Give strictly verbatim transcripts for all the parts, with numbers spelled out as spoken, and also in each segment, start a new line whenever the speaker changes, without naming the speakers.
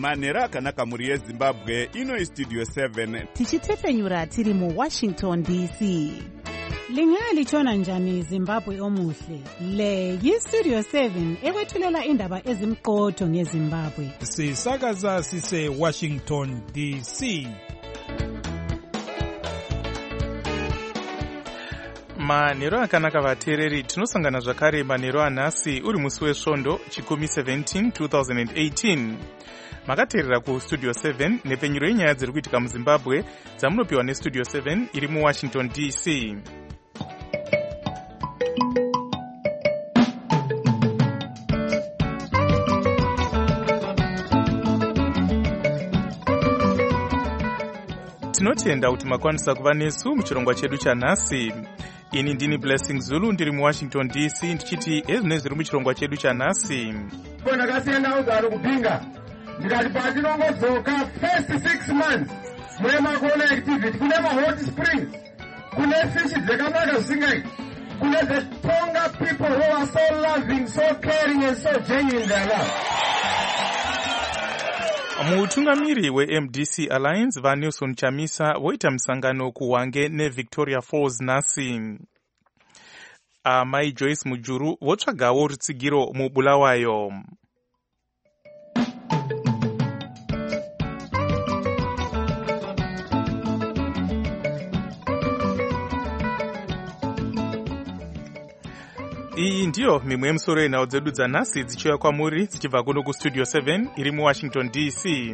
manhero akanaka mhuri yezimbabwe. Ino istudio seven
tichitepfenyura tiri muwashington D C.
Lingalitshona njani Zimbabwe omuhle? Le yistudio seven ekwethulela indaba ezimqotho ngeZimbabwe.
Sisakaza sise Washington D C.
Manhero akanaka vateereri, tinosangana zvakare manhero anhasi uri musi wesvondo chikumi seventeen two thousand eighteen. Makateerera kustudio seven nepfenyuro yenyaya dziri kuitika muZimbabwe dzamunopiwa nestudio seven iri muWashington D C. Tinotenda kuti makwanisa kuva nesu muchirongwa chedu chanhasi. Ini ndini Blessing Zulu ndiri muWashington D C ndichiti ezvino zviri muchirongwa chedu chanhasi.
Bona kasiyenda uzaro kupinga. Ndikati patinongodzoka first six months mwema kuona activity kune ma-hot springs, kune fish dzakanaka zvisingaiti, kune the Tonga people who are so loving, so caring and so genuine in their love.
Mutungamiri we-M D C Alliance vaNelson Chamisa voita musangano kuHwange neVictoria Falls nhasi. Amai Joyce Mujuru votsvagawo rutsigiro muBulawayo. Iyi ndiyo mimwe yemusoro yenhau dzedu dzanhasi dzichiuya kwamuri dzichibva kuno kustudio seven iri muWashington D C.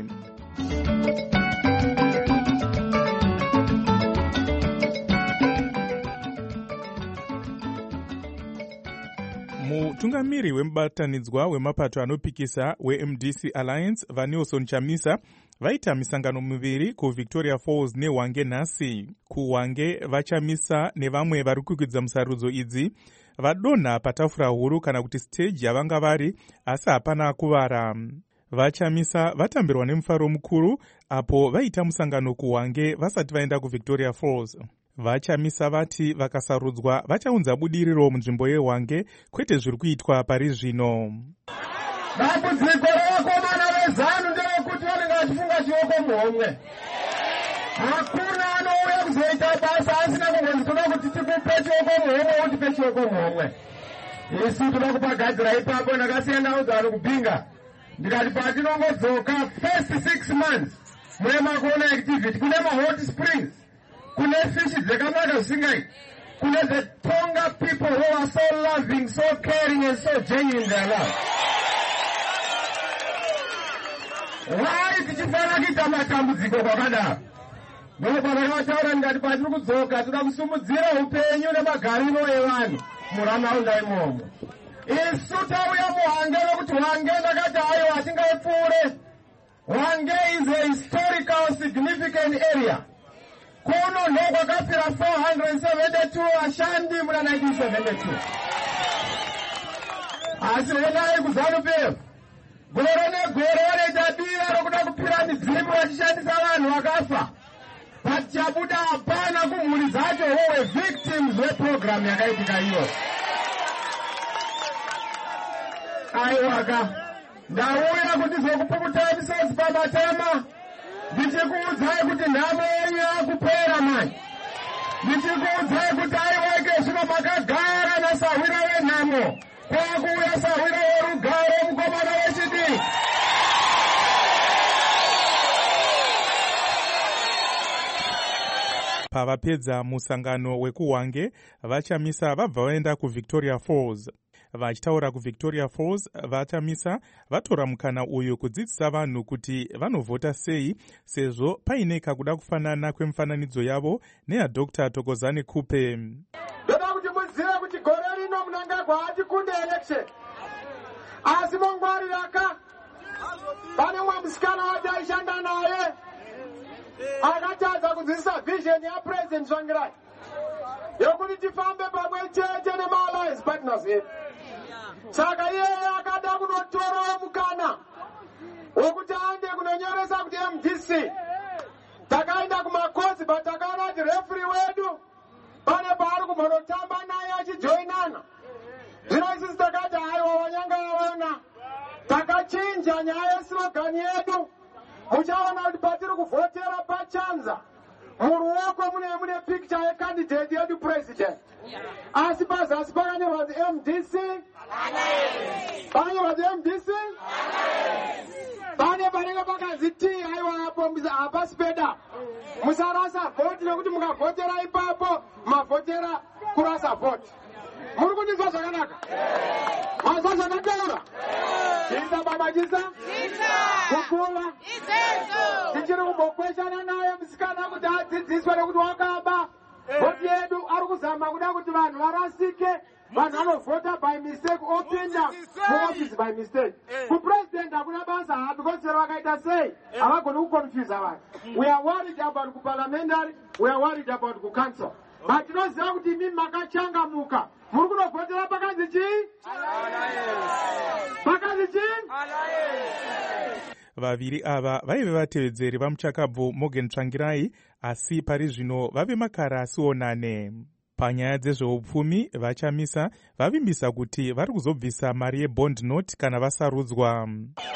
Mutungamiri wemubatanidzwa wemapato anopikisa we-M D C Alliance vaNelson Chamisa vaita misangano miviri kuVictoria Falls neHwange nhasi. KuHwange vaChamisa nevamwe vari kukwidza musarudzo idzi vadonha patafura huru kana kuti stage yavanga vari, asi hapana kuvara. VaChamisa vatambirwa nemufaro mukuru apo vaita musangano kuHwange vasati vaenda kuVictoria Falls. VaChamisa vati vakasarudzwa vachaunza budiriro munzvimbo yeHwange, kwete zviri kuitwa pari zvino.
Dambudziko revakomana vezanu nderekuti vanenge vachifunga chioko muhomwe. Hakuna anouya kuzoita basa asina kungonzi toda kuti tikupe chioko muhomwe utipe chioko muhomwe. Isu toda kupagadzira ipapo ndakasienda uzaro kupinga. Ndikati patinongodzoka first six months mwema kuona activity kune ma-hot springs, kune fish dzakanaka zvisingaiti, kune the Tonga people who are so loving, so caring and so genuine in their love. Why tichifana kuita matambudziko kwakadaro? Ndipo ndakataura ndikati patiri kudzoka toda kusimudzira upenyu nemagariro evanhu munharaunda imomo. Isu tauya muHwange nokuti Hwange ndakati hayo hatingaipfuure. Hwange is a historical significant area. Kuno ndo kwakapira four hundred seventy-two ashandi muna nineteen seventy-two. Asi onai kuZANU-P F gore negore vanoita dira rokuda kupira midzimu vachishandisa vanhu vakafa. Pachabuda hapana kumhuri dzacho wowe victims veprogram yakaitika iyo. Aiwaka ndauya kuti zokupukutai misodzi pamatema. Ndichikuudzai kuti nhamo yenyu yakupera mani. Ndichikuudzai kuti aiweke zvino makagara nasahwira wenhamo. Kwakuuya sahwira werugare mukomana wechidiki.
Pavapedza musangano wekuHwange, vaChamisa vabva vaenda kuVictoria Falls. Vachitaura kuVictoria Falls, vaChamisa vatora mukana uyu kudzidzisa vanhu kuti vanovhota sei, sezvo paine kakuda kufanana kwemifananidzo yavo neyaDr Thokozani Kupe.
Ndoda kuti muzive kuti gore rino Mnangagwa hatikunde election. Asi mongwariraka pane mwamusikana wati aishanda naye akatadza kunzwisisa vision yaPresident Tsvangirai yokuti tifambe pamwe chete nema-alliance partners edu. Saka iyeye akada kunotorawo mukana wokuti aende kunonyoresa kuti M D C takaenda kumakosi but takaona kuti refri wedu pane paari kumhonotamba naye achijoinana. Zvino isisi takati haiwa wanyanga waona takachinja nyaya yeslogani yedu muchaona kuti patiri kuvhotera pachanza muruoko mune mune picture yecandidate yedu president asi pazasi pakanyorwa kuti M D C pakanyorwa kuti M D C pane panenge pakanzi T aiwa apo hapasi peda musarasa vhoti nekuti mukavhotera ipapo mavhotera kurasa vhoti. Muri kundizwa zvakanaka? Mazwa zvakataura? Chisa baba chisa? Kukula? Tichiri kumbokweshana naye musikana kuti adzidziswe nekuti wakaba. Vhoti yedu ari kuzama kuda kuti vanhu varasike, vanhu vanovhota by mistake opinda muoffice by mistake. Kupresident hakuna basa ha because chero vakaita sei havagoni kuconfuse vanhu. We are worried about kuparliamentary, we are worried about kucouncil. But tinoziva kuti imi makachangamuka. Muri kunovhotera pakanzi chii? Pakanzi chii?
Vaviri ava vaive vatevedzeri vamuchakabvu Morgan Tsvangirai, asi pari zvino vave makara asionane. Panyaya dzezveupfumi vachamisa vavimbisa kuti vari kuzobvisa mari yebond note kana vasarudzwa.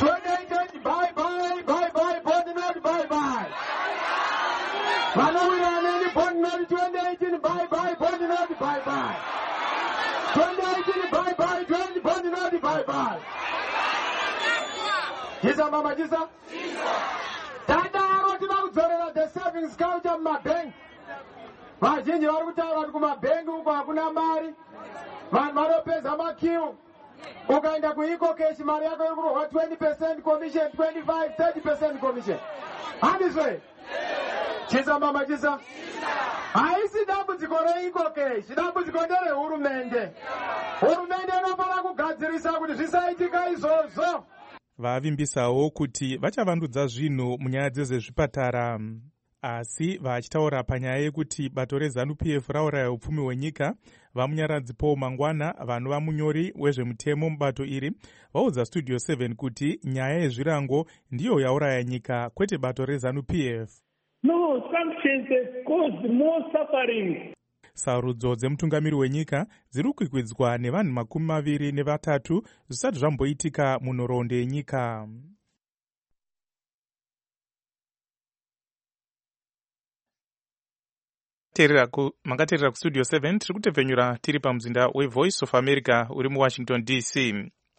Jisa mama jisa? Tadaro tina kudzorera the savings culture mumabank. Vazhinji vari kutaura kuti kumabank uko hakuna mari. Vanhu vanopedza makiu. Ukaenda kuiko cash mari yako yokurohwa twenty percent commission, twenty-five, thirty percent commission. Handizve? Jisa mama jisa? Haisi dambudziko reiko cash, dambudziko nderehurumende. Hurumende inofanira kugadzirisa kuti zvisaitika izvozvo.
Vavimbisawo kuti vachavandudza zvinhu munyaya dzezvezvipatara. Asi vachitaura panyaya yekuti bato reZANU P F rauraya upfumi hwenyika, vamunyaradzi Paul Mangwana, vanova munyori wezvemutemo mubato iri, vaudza Studio seven kuti nyaya yezvirango ndiyo yauraya nyika, kwete bato reZANU P F.
No, sanctions have caused more suffering.
Sarudzo dzemutungamiri wenyika dziri kukwikwidzwa nevanhu makumi maviri nevatatu zvisati zvamboitika munhoroondo yenyika. Makateerera kustudio seven, tiri kutepfenyura tiri pamuzinda weVoice of America uri muWashington D C.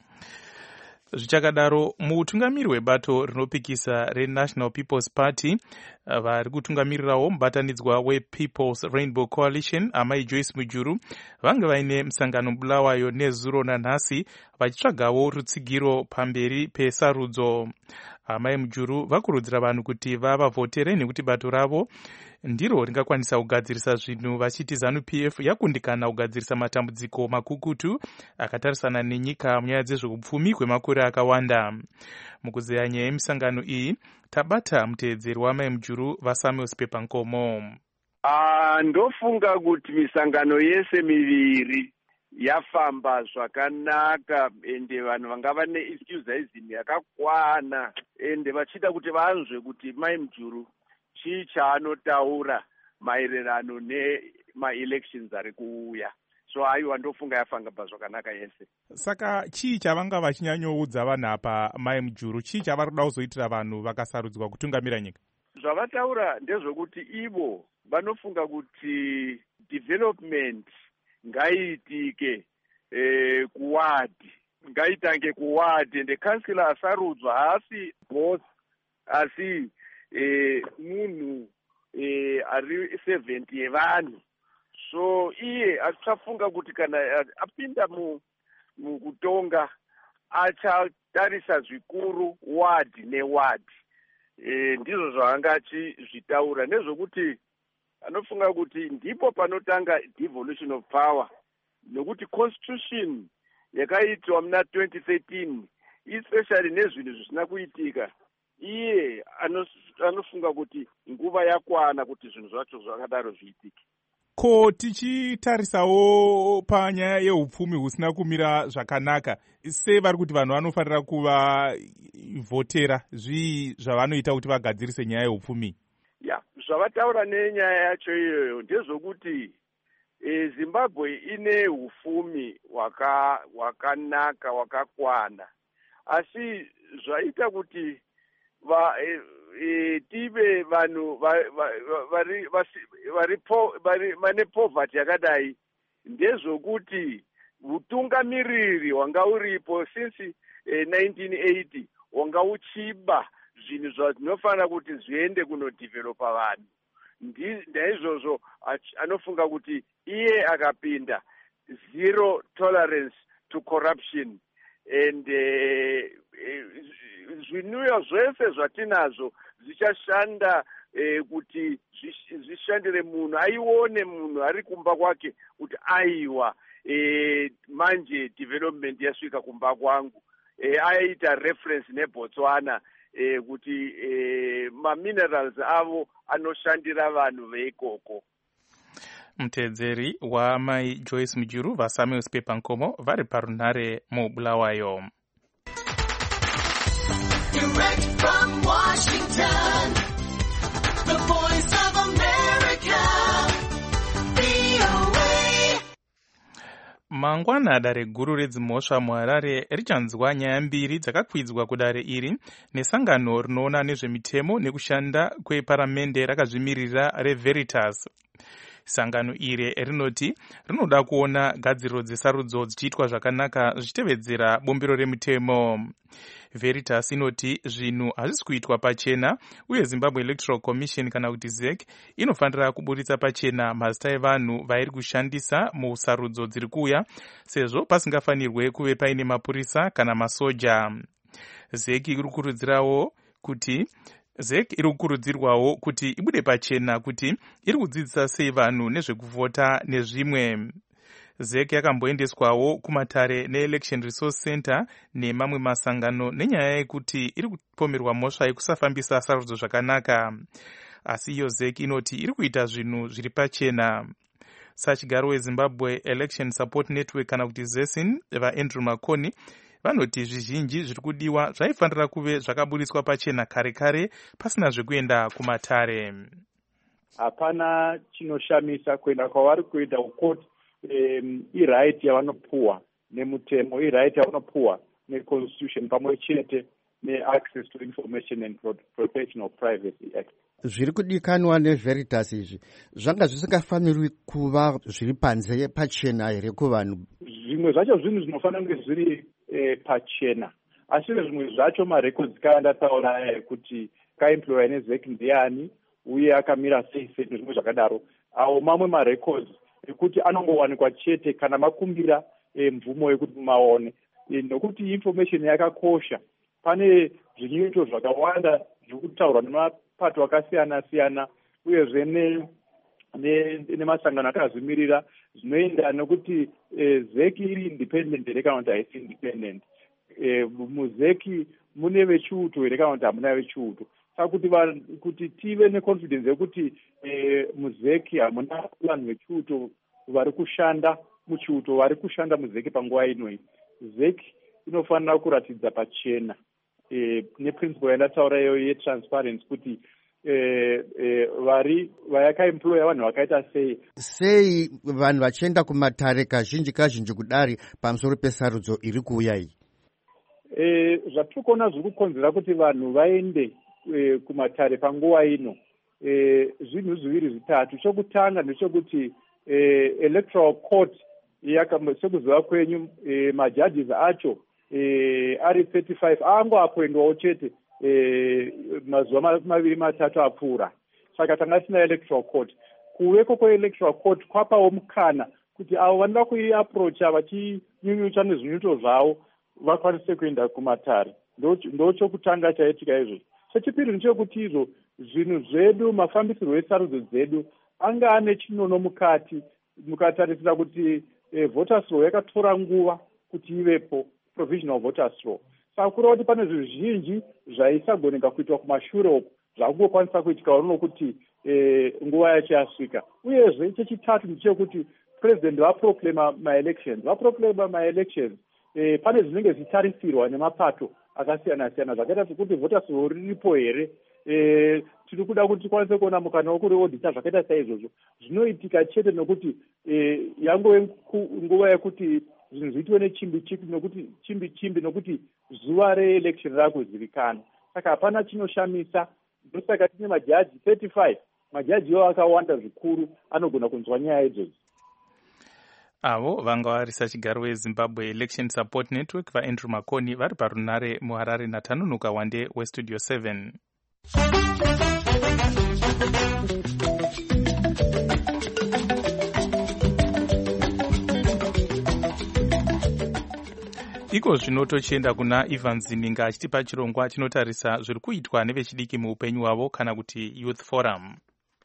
Zvichakadaro, muutungamiri hwebato rinopikisa reNational People's Party vari kutungamirirawo mubatanidzwa wePeople's Rainbow Coalition, amai Joyce Mujuru, vange vaine musangano Bulawayo nezuro nanhasi vachitsvagawo rutsigiro pamberi pesarudzo. Amai Mujuru vakurudzira vanhu kuti vavavhotere nekuti bato ravo ndiro ringakwanisa kugadzirisa zvinhu, vachiti ZANU P F yakundikana kugadzirisa matambudziko makukutu akatarisana nenyika munyaya dzezveupfumi kwemakore akawanda. Mukuzeya nyaya yemisangano iyi, tabata muteedzeri wamai Mujuru vaSamuel Sipepankomo.
Ah, ndofunga kuti misangano yese miviri yafamba zvakanaka ende vanhu vanga vane excuseism yakakwana ende vachida kuti vanzwe kuti mai Mujuru chii chaanotaura maererano nemaelections ari kuuya. So aiwa ndofunga yafamba zvakanaka yese.
Saka chii chavanga vachinyanyoudza vanhu apa mai Mujuru, chii chavari kuda kuzoitira vanhu vakasarudzwa kutungamira nyika?
Zvavataura ndezvokuti ivo vanofunga kuti development ngaiitike eh, kuwadi, ngaitange kuwadi ende kansila asarudzwa haasi boss asi eh, munhu eh, ari seventy yevanhu. So iye achafunga kuti kana apinda mu mukutonga achatarisa zvikuru wadi newadi. E, ndizvo zvanga achizvitaura nezvokuti anofunga kuti ndipo panotanga devolution of power, nokuti constitution yakaitwa muna twenty thirteen especially nezvinhu zvisina kuitika, iye anofunga kuti nguva yakwana kuti zvinhu zvacho zvakadaro zviitike.
Ko tichitarisawo panyaya yeupfumi husina kumira zvakanaka, sei vari kuti vanhu vanofanira kuvavhotera? Zvii zvavanoita kuti vagadzirise nyaya yeupfumi?
Ya, zvavataura nenyaya yacho iyoyo ndezvokuti e, Zimbabwe ine hufumi waka wakanaka wakakwana, asi zvaita kuti va, e, e, tive vanhu vari vari vari mane poverty yakadai ndezvokuti utungamiriri hwanga uripo since eh, nineteen eighty wanga uchiba zvinhu zvinofanira kuti zviende kunodevelopa vanhu. Ndaizvozvo anofunga kuti iye akapinda zero tolerance to corruption and zvinhuwo zvese zvatinazvo zvichashanda eh, kuti zvishandire munhu aione munhu ari kumba kwake kuti aiwa eh, manje development yasvika kumba kwangu eh, aita reference neBotswana eh, kuti eh, maminerals avo anoshandira vanhu veikoko.
Mutedzeri waMai Joyce Mujuru vaSamuel Spepa Nkomo vari parunhare muBulawayo.
Direct from Washington, the voice of America, V O A.
Mangwana dare guru redzimhosva muHarare richanzwa nyaya mbiri dzakakwidzwa kudare iri nesangano rinoona nezvemitemo nekushanda kweparamende rakazvimirira reVeritas. Sangano iri rinoti rinoda kuona gadziriro dzesarudzo dzichiitwa zvakanaka zvichitevedzera bombero remutemo. Veritas inoti zvinhu hazvisi kuitwa pachena uye Zimbabwe Electoral Commission kana kuti Z E C inofanira kuburitsa pachena mazita evanhu vairi kushandisa musarudzo dziri kuuya sezvo pasingafanirwe kuve paine mapurisa kana masoja. Z E C iri kukurudzirawo kuti Z E C iri kukurudzirwawo kuti ibude pachena kuti iri kudzidzisa sei vanhu nezvekuvhota nezvimwe. Z E C yakamboendeswawo kumatare neElection Resource Center nemamwe masangano nenyaya yekuti iri kupomerwa mhosva yekusafambisa sarudzo zvakanaka. Asi iyo Z E C inoti iri kuita zvinhu zviri pachena. Sachigaro weZimbabwe Election Support Network kana kuti Z E S I N vaAndrew Makoni vanoti zvizhinji zviri kudiwa zvaifanira kuve zvakaburiswa pachena kare kare pasina zvekuenda kumatare.
Hapana chinoshamisa kuenda kwavari kuenda kukoti um, iright yavanopuwa nemutemo, iright yavanopuwa neconstitution pamwe chete neaccess to information and protection of privacy act.
Zviri kudikanwa neVeritas izvi zvanga zvisingafaniri kuva zviri panze pachena here kuvanhu.
Zvimwe zvacho zvinhu zvinofanira kunge zviri eh, pachena, asi zvimwe zvacho marecords kaandataura kuti kaemploya neZ E C ndiani uye akamira sei sei nezvimwe zvakadaro. Awo mamwe marecords ekuti anongowanikwa chete kana makumbira eh, mvumo yekuti maone e, nokuti information yakakosha. Pane zvinyoito zvakawanda zvokutaurwa nemapato akasiyana siyana uyezve nemasangano akazvimirira zvinoenda nokuti eh, Z E C iri independent here kana kuti haisi independent. Eh, muZ E C mune vechiuto here kana kuti hamuna vechiuto. Saka kuti kuti tive neconfidence yekuti eh, muZ E C hamuna vanhu vechiuto vari kushanda muchiuto vari kushanda muZ E C panguva inoi. Z E C inofanira kuratidza pachena eh, neprinciple yandataura iyoyo yetransparency kuti eh, eh, vari vayakaemploya vanhu vakaita sei
sei vanhu vachienda kumatare kazhinji kazhinji kudari pamusoro pesarudzo iri kuuya iyi.
Eh, zvatiri kuona zviri kukonzera kuti vanhu vaende eh, kumatare panguva ino eh, zvinhu zviviri zvitatu. Chokutanga ndechekuti eh, electoral court sekuziva kwenyu eh, majudges acho eh, ari thirty-five angoapoendwawo chete eh, mazuva maviri matatu apfuura. Saka tanga tisina electoral court. Kuveko kweelectoral court kwapawo mukana kuti avo vanoda kuiaprocha vachinyunyuta nezvinyuto zvavo vakwanise kuenda kumatare. Ndo chokutanga chaitika izvozvo. Chechipiri ndechekuti izvo zvinhu zvedu mafambisirwo esarudzo dzedu anga ane chinono mukati mukatarisira kuti eh, voters roll yakatora nguva kuti ivepo provisional voters roll. Saka kureva kuti pane zvizhinji zvaisagoneka kuitwa kumashure uko zvakungokwanisa kuitika unono kuti eh, nguva yacho yasvika. Uyezve chechitatu ndechekuti president vaproclama maelections vaproclama maelections eh, pane zvinenge zvichitarisirwa nemapato akasiyana siyana zvakaita sekuti voters roll riripo here eh, tiri kuda kuti tikwanise kuona mukana wokuriodhita zvakaita saizvozvo zvinoitika chete nokuti eh, yangove nguva yekuti zvinhu zviitwe nechimbi chimbi nokuti chimbi chimbi nokuti zuva reelection rakuzivikana. Saka hapana chinoshamisa ndosaka tine majaji thirty-five. Majaji iwo akawanda zvikuru, anogona kunzwa nyaya idzodzo.
avo vanga varisa chigaro wezimbabwe election support network vaandrew makoni vari parunare muharare natanunuka wande westudio seven. iko zvino tochienda kuna Ivan Zininga achitipa chirongwa chinotarisa zviri kuitwa nevechidiki muupenyu hwavo kana kuti Youth Forum.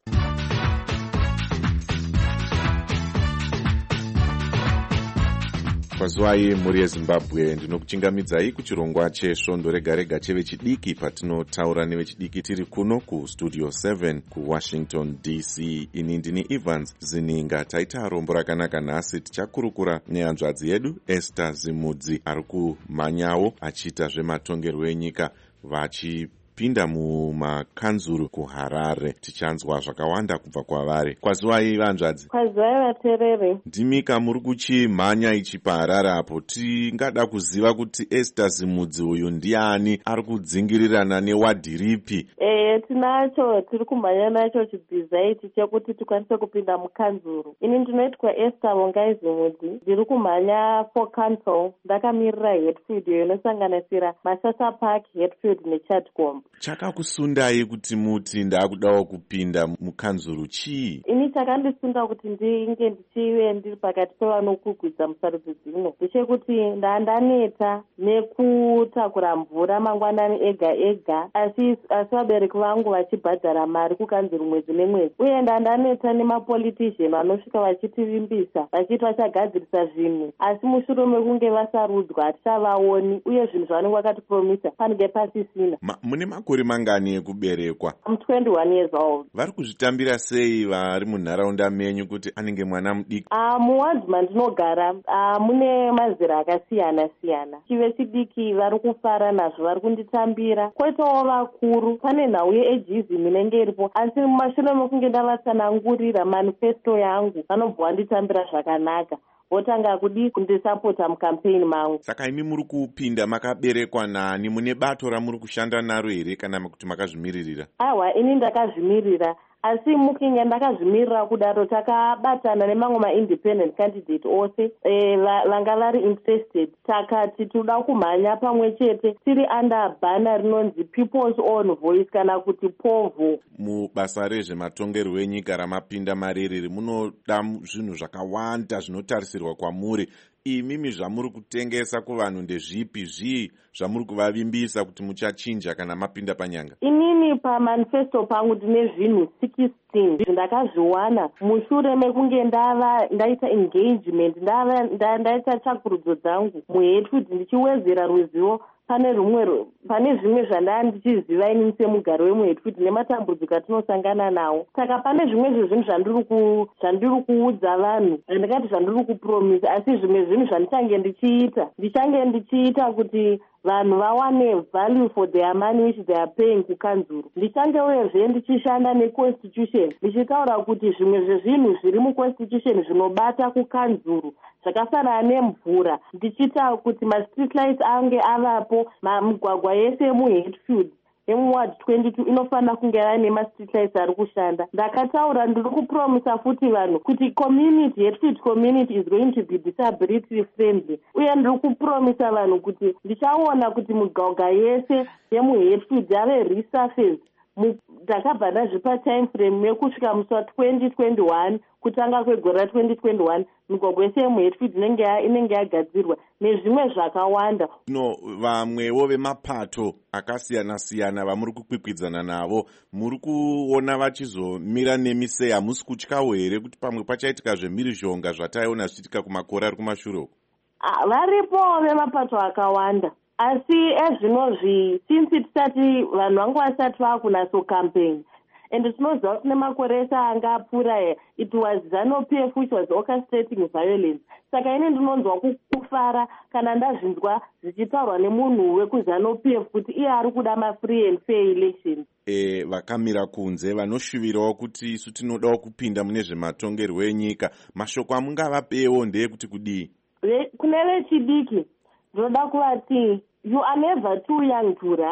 Mazwai muri yeZimbabwe ndinokuchingamidzai kuchirongwa chesvondo rega rega chevechidiki patinotaura nevechidiki tiri kuno kustudio seven kuWashington D C. Ini ndini Evans Zininga. Taita rombo rakanaka nhasi tichakurukura nehanzvadzi yedu Esther Zimudzi ari kumhanyawo achiita zvematongerwo enyika vachi pinda mumakanzuru kuHarare. Tichanzwa zvakawanda kubva kwavari. Kwaziwai vanzvadzi.
Kwaziwai vaterere.
Ndimika muri kuchimhanya ichi paHarare apo. Tingada kuziva kuti Esther Zimudzi uyu ndiani, ari kudzingirirana newadhi ripi?
Eh, tinacho tiri kumhanya nacho chibhiza ichi chekuti tikwanise kupinda mukanzuru. Ini ndinoitwa Esther Vongai Zimudzi. Ndiri kumhanya for council. Ndakamirira Hatfield inosanganisira Masasa Park, Hatfield neChatcombe.
Chakakusundai kuti muti ndakudawo kupinda mukanzuru chii?
Ini chakandisunda kuti ndinge ndichive ndiri pakati pevanokugwidza musarudzo dzino ndechekuti ndandaneta nekutakura mvura mangwanani ega ega, asi asi vabereki vangu vachibhadhara mari kukanzuru mwedzi nemwedzi, uye ndandaneta nemapolitician vanosvika vachitivimbisa vachiti vachagadzirisa zvinhu, asi mushure mekunge vasarudzwa hatichavaoni, uye zvinhu zvavanenge vakatipromisa panenge pasisina.
Ma, mune makore mangani ekuberekwa?
I'm twenty-one years old.
Vari kuzvitambira sei vari munharaunda menyu kuti anenge mwana mudiki?
Uh, muwadzi mandinogara uh, mune mazera akasiyana siyana. Chive chidiki vari kufara nazvo, vari kunditambira. Kwoitawo vakuru, pane nhau yeageism inenge iripo, asi mumashure mekunge ndavatsanangurira manifesto yangu vanobva vanditambira zvakanaka. Votanga kudi kundisapota mukampeni mangu.
Saka imi muri kupinda makaberekwa nani? Mune bato ramuri kushanda naro here kana kuti makazvimiririra?
Aiwa, ini ndakazvimirira. Asi mukinge ndakazvimirira kudaro takabatana nemamwe ma-independent candidate ose e, vanga vari interested. Takati toda kumhanya pamwe chete tiri under bana rinonzi People's Own Voice kana kuti POVO.
Mubasa rezvematongerwo enyika ramapinda mariri munoda zvinhu zvakawanda zvinotarisirwa kwamuri. Imimi zvamuri kutengesa kuvanhu ndezvipi? Zvii zvamuri kuvavimbisa kuti muchachinja kana mapinda panyanga?
Inini pamanifesto pangu ndine zvinhu sixteen ndakazviwana mushure mekunge ndava ndaita engagement, ndava ndaita tsvakurudzo dzangu muHatfield ndichiwedzera ruzivo pane rumwe pane zvimwe zvandanga ndichiziva ini semugari wemuHatfield nematambudziko atinosangana nawo. Saka pane zvimwe zvezvinhu zvandiri ku zvandiri kuudza vanhu, ndikati zvandiri kupromisa, asi zvimwe zvinhu zvandichange ndichiita ndichange ndichiita kuti vanhu vawane value for their money which they are paying kukanzuru. Ndichange uyezve ndichishanda neconstitution ndichitaura kuti zvimwe zvezvinhu zviri muconstitution zvinobata kukanzuru zvakafanana nemvura, ndichita kuti ma-street lights ange avapo, migwagwa yese muHatfield yemuward twenty-two inofanira kunge vaine ma-street lights ari kushanda. Ndakataura ndiri kupromisa futi vanhu kuti community, Hatfield community is going to be disability friendly, uye ndiri kupromisa vanhu kuti ndichaona kuti migwagwa yese yemuHatfield yave resurfaced. Ndakabva ndazvipa time frame yekusvika musi wa twenty twenty-one kutanga kwegore ra twenty twenty-one migwagwa yese yemuHatfield inenge yagadzirwa nezvimwe zvakawanda.
No, vamwewo vemapato akasiyana siyana vamuri kukwikwidzana navo muri kuona vachizomira nemisei, hamusi kutyawo here kuti pamwe pachaitika zvemhirizhonga zvataiona zvichiitika kumakore ari kumashure uko?
Varipo vemapato akawanda, asi ezvinozvi since tisati vanhu vangu vasati vakunaso campaign and tinoziva kuti nemakore ese anga apfuura it was ZANU-P F which was orchestrating violence. Saka ine ndinonzwa kufara kana ndazvinzwa zvichitaurwa nemunhu wekuZANU-P F kuti iye ari kuda ma-free and fair elections.
E, vakamira kunze vanoshuvirawo kuti isu tinodawo kupinda mune zvematongerwo enyika. Mashoko amungavapewo ndeyekuti kudii?
Kune vechidiki ndinoda kuvati you are never too young to run.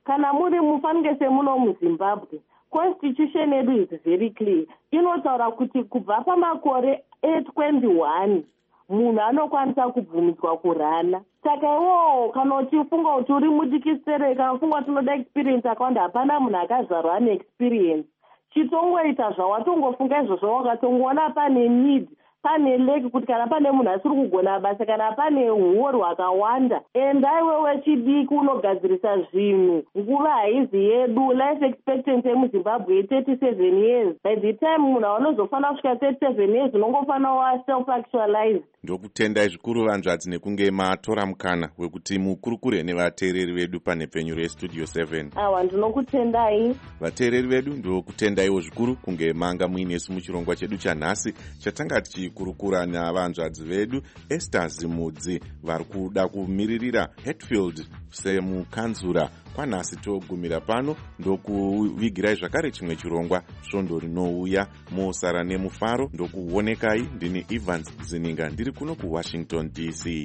kana muri mufanike semuno muzimbabwe constitution yedu is very clear. Inotaura kuti kubva pamakore eight twenty-one munhu anokwanisa kubvumidzwa kurana. Saka iwowo kana uchifunga kuti uri mudikisere, kana ufunga kuti unoda experience akawanda, hapana munhu akazvarwa ane experience. Chitongoita zvawatongofunga izvozvo wakatongoona pane need, pane leki kuti kana pane munhu asiri kugona basa, kana pane uori hwakawanda, endai wewe chidiki unogadzirisa zvinhu. Nguva haizi yedu, life expectancy yemuzimbabwe thirty-seven years. By the time munhu anozofanira kusvika thirty-seven years unongofanira wa self actualized.
Ndokutendai zvikuru vanzvadzi nekunge matora mukana wekuti mukurukure nevateereri vedu pane penyu restudio seven.
Awa ndinokutendai.
Vateereri vedu ndokutendaiwo zvikuru kunge manga muinesu muchirongwa chedu chanhasi chatanga tichikurukura navanzvadzi vedu Esther Zimudzi vari kuda kumiririra Hatfield semukanzura. Kwanhasi togumira pano ndokuvigirai zvakare chimwe chirongwa svondo rinouya. Musara nemufaro. Ndokuonekai ndini Evans Zininga ndiri kuno kuWashington D C.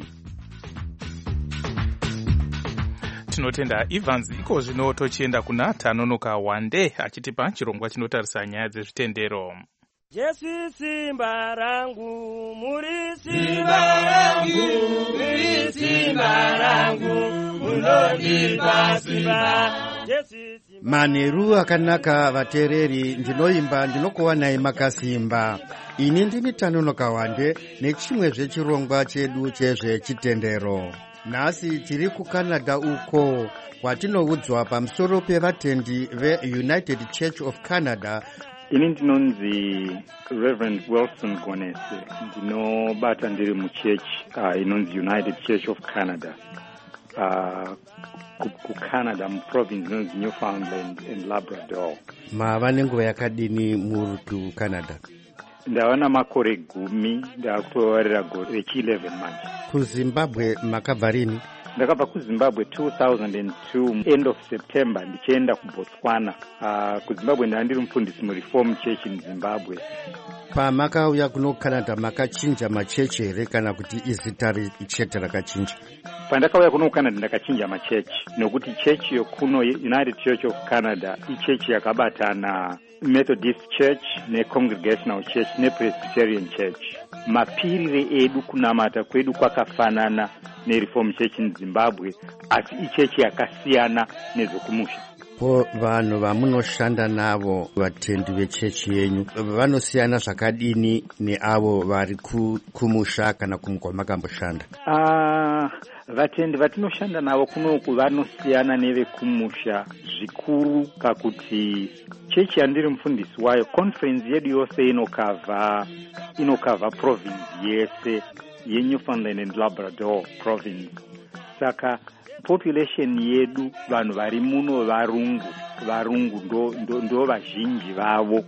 Tinotenda Evans. Iko zvino tochienda kuna Tanonoka Wande achitipa chirongwa chinotarisa nyaya dzezvitendero.
Jesu simba rangu, muri simba rangu, muri simba rangu, munondipa simba.
Manheru akanaka vateereri, ndinoimba ndinokuwanai makasimba. Ini ndini Tanonoka Wande nechimwe zvechirongwa chedu chezvechitendero. Nhasi tiri kuCanada uko kwatinoudzwa pamusoro pevatendi veUnited Church of Canada.
Ini ndinonzi Reverend Wilson Gonese, ndinobata ndiri muchechi uh, inonzi United Church of Canada. Uh, kuCanada muprovince inonzi Newfoundland and Labrador.
Mava nenguva yakadini muri kuCanada?
Ndava namakore gumi, ndakutovarira gore rechi-eleven manje.
KuZimbabwe makabva rini?
Ndakabva kuZimbabwe two thousand two end of September ndichienda kuBotswana. Uh, kuZimbabwe ndanga ndiri mufundisi muReform Church in Zimbabwe.
Pamakauya kuno Canada makachinja machechi here kana kuti izita chete rakachinja?
Pandakauya kuno Canada ndakachinja machechi nokuti chechi yokuno United Church of Canada ichechi yakabatana Methodist Church neCongregational Church nePresbyterian Church. Mapirire edu kunamata kwedu kwakafanana neReform Church in Zimbabwe, asi ichechi yakasiyana nezokumusha.
Po vanhu vamunoshanda navo vatendi vechechi yenyu vanosiyana zvakadini neavo vari kumusha kana kumukwa makamboshanda?
Ah, vatendi vatinoshanda navo kunoku vanosiyana nevekumusha zvikuru kakuti chechi yandiri mufundisi wayo conference yedu yose inokava inokava province yese yeNewfoundland and Labrador province. Saka population yedu vanhu vari muno varungu varungu ndo ndo, ndo vazhinji vavo.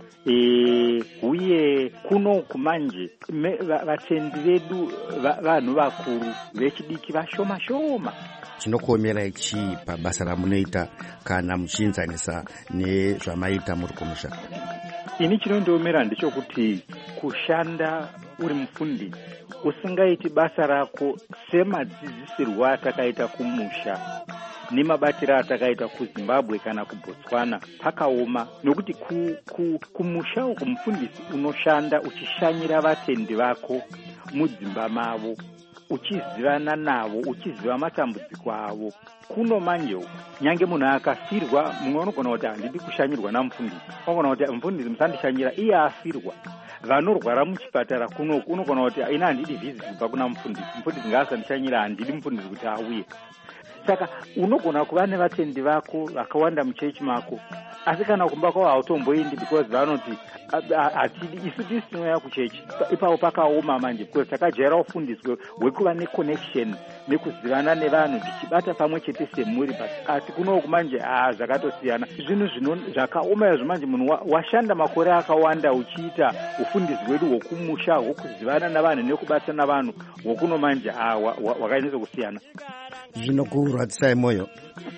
E, uye kuno kumanje vatendi vedu vanhu vakuru vechidiki vashoma shoma.
Chinokuomerai chii pabasa ramunoita kana muchiinzanisa nezvamaita muri kumusha?
Ini chinondiomera ndechokuti kushanda uri mufundisi usingaiti basa rako semadzidzisirwo atakaita kumusha nemabatiro atakaita kuZimbabwe kana kuBotswana pakaoma, nokuti ku, ku, kumusha uko mufundisi unoshanda uchishanyira vatendi vako mudzimba mavo, uchizivana navo, uchiziva matambudziko avo. Kuno manje nyange munhu akafirwa, mumwe unogona kuti handidi kushanyirwa namufundisi, unogona kuti mufundisi musandishanyira, iye afirwa. Vanorwara muchipatara kuno unogona kuti ina handidi visit kubva kuna mufundisi, mufundisi ngaasandishanyira, handidi mufundisi kuti auye. Saka unogona kuva nevatendi vako vakawanda muchechi mako, asi kana kumba kwavo hautomboendi because vanoti hatidi isu tisinouya kuchechi. Ipapo pakaoma manje because takajaira ufundiswe hwekuva neconnection nekuzivana nevanhu tichibata pamwe chete semuri, but asi kunoku manje ah zvakatosiyana. Zvinhu zvino zvakaoma izvo manje munhu washanda makore akawanda uchiita ufundisi hwedu hwokumusha hwokuzivana navanhu nekubatana navanhu, hwokuno manje ah wakanyanya kusiyana.
Zvinokurwadzisai moyo?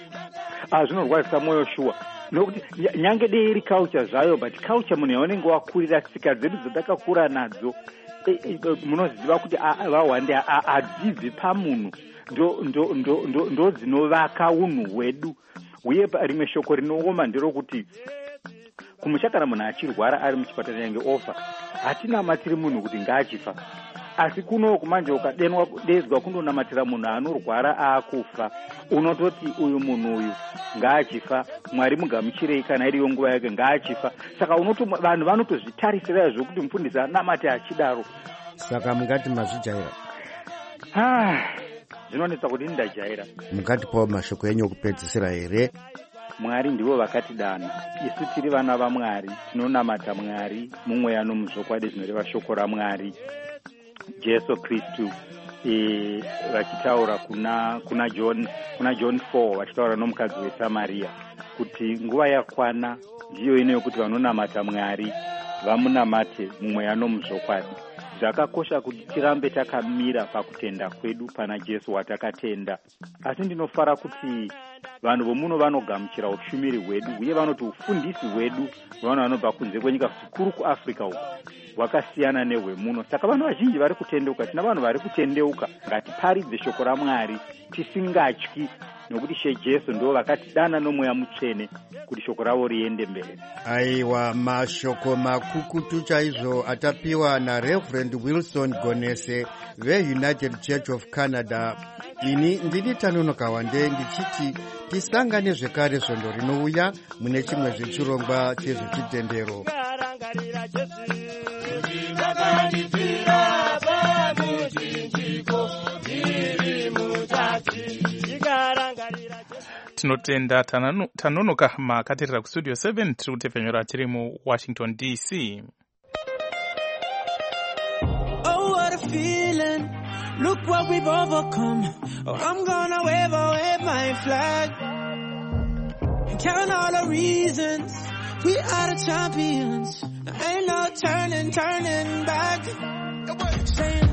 Ah, zvinorwadzisa moyo shuwa. Nokuti nyange dei iri culture zvayo, but culture munhu yaunenge wakurira, tsika dzedu dzatakakura nadzo, e, e, munoziva kuti vawande hadzibvi pamunhu, ndo ndo ndo ndo ndo dzinovaka unhu hwedu. uye rimwe shoko rinooma nderokuti kumusha kana munhu achirwara ari muchipatara yange ofa hatinamatiri munhu kuti ngaachifa, asi kunoku manje ukadenwa dedzwa kundonamatira munhu anorwara aakufa unototi uyu munhu uyu ngaachifa, Mwari mugamuchirei kana iriyo nguva yake ngaachifa. Saka unoto vanhu vanotozvitarisira zvokuti mufundisi anamate achidaro.
Saka mungati mazvijaira?
Ah, zvinonetsa kuti ndajaira.
Mungatipawo mashoko enyu okupedzisira here?
Mwari ndivo vakatidana, isu tiri vana vaMwari, tinonamata Mwari mumweya nomuzvokwadi zvinoreva shoko raMwari. Jesu Kristu e, vachitaura kuna kuna John kuna John four vachitaura nomukadzi weSamaria kuti nguva yakwana ndiyo ino yokuti vanonamata Mwari vamunamate mumweya nomuzvokwadi. Zvakakosha kuti tirambe takamira pakutenda kwedu pana Jesu watakatenda, asi ndinofara kuti vanhu vomuno vanogamuchira ushumiri hwedu uye vanoti ufundisi hwedu vanhu vanobva kunze kwenyika zvikuru kuAfrica uko wakasiyana nehwemuno. Saka vanhu vazhinji vari kutendeuka, tina vanhu vari kutendeuka, ngatiparidze shoko raMwari tisingatyi, nokuti She Jesu ndo vakatidana nomweya mutsvene kuti shoko ravo riende mberi.
Aiwa, mashoko makukutu chaizvo atapiwa naReverend Wilson Gonese veUnited Church of Canada. Ini ndini Tanonoka Wande ndichiti tisangane zvekare svondo rinouya mune chimwe zvechirongwa chezvechitendero.
Tinotenda Tanonoka makatirira kustudio seven, tiri kutepfenyura tiri muWashington D C.
Oh, what a feeling. Look what we've overcome. Oh, I'm gonna wave away my flag and count all the reasons we are the champions. There ain't no turning, turning back. Saying,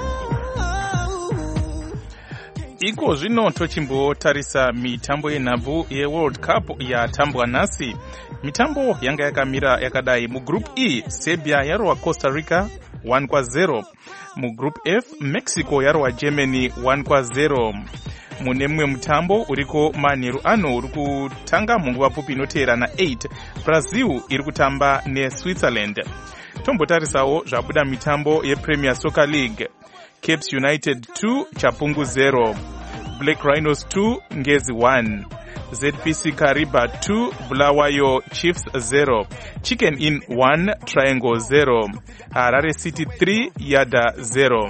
iko zvino tochimbotarisa mitambo yenhabvu yeWorld Cup yatambwa nhasi. Mitambo yanga yakamira yakadai: mugroup E, Serbia yarova Costa Rica one kwa zero. Mugroup F, Mexico yarova Germany one kwa zero. Mune mumwe mutambo uriko manheru ano uri kutanga munguva pfupi inoteera na eight, Brazil iri kutamba neSwitzerland. Tombotarisawo zvabuda mitambo yePremier Soccer League. Capes United two, Chapungu zero. Black Rhinos two, Ngezi one. Z P C Kariba two, Bulawayo Chiefs zero. Chicken Inn one, Triangle zero. Harare City three, Yada zero.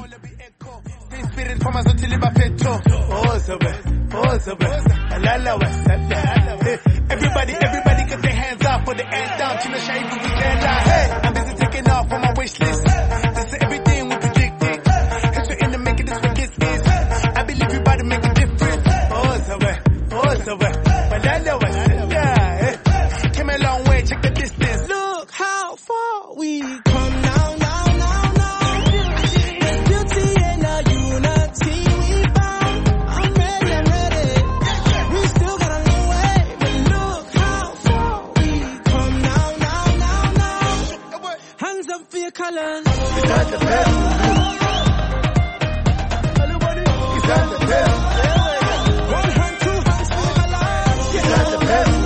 Everybody, everybody get their hands up, put the hand down, Chino Shai, we can't lie. Hey, I'm busy taking off on my wish list. This is everything we predicted. History in the making, this what this is. I believe everybody make a difference. Oh, so well, oh, so well. But I know it, yeah. Came a long way, check the distance.
look how far we come now, now, now, now. There's beauty in the unity we found. I'm ready, I'm ready. We still got a long way, but look how far we come now, now, now, now. Hands up for your colors.
We got the best. We got the best.
One hand, two hands for your lives.
We got the best.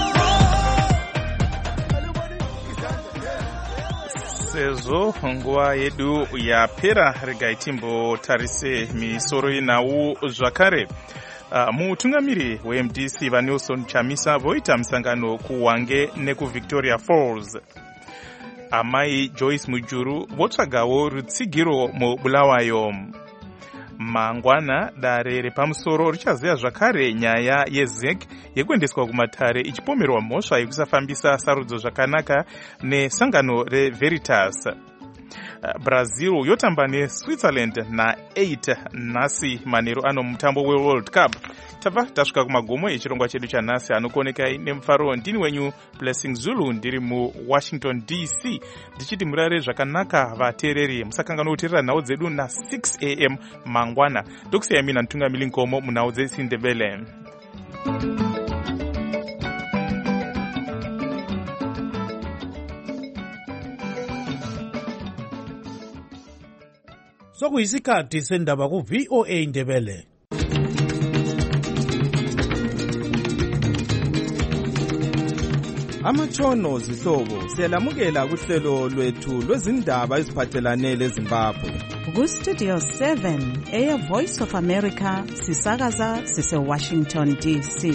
Sezvo nguva yedu yapera, regai timbotarise misoro yenhau zvakare. Uh, mutungamiri weM D C vaNelson Chamisa voita musangano kuHwange nekuVictoria Falls. Amai Joyce Mujuru votsvagawo rutsigiro muBulawayo. Mangwana dare repamusoro richaziva zvakare nyaya yeZ E C yekuendeswa kumatare ichipomerwa mhosva yekusafambisa sarudzo zvakanaka nesangano reVeritas. Brazil yotamba neSwitzerland na eight nhasi manheru ano mutambo weWorld Cup. Tabva tasvika kumagomo echirongwa chedu chanhasi anokoneka nemufaro. Ndini wenyu Blessing Zulu ndiri muWashington D C ndichiti murare zvakanaka vateereri. Musakangana kuteerera nhau dzedu na six a m mangwana. Ndokusiyai mina Ntungamiri Nkomo munhau dzeChindebele.
Sokuyisikhathi sendaba ku-V O A Indebele.
amatshono zihlobo siyalamukela kuhlelo lwethu lwezindaba eziphathelane leZimbabwe.
Ku-Studio seven eya Voice of America sisakaza sise-Washington D C.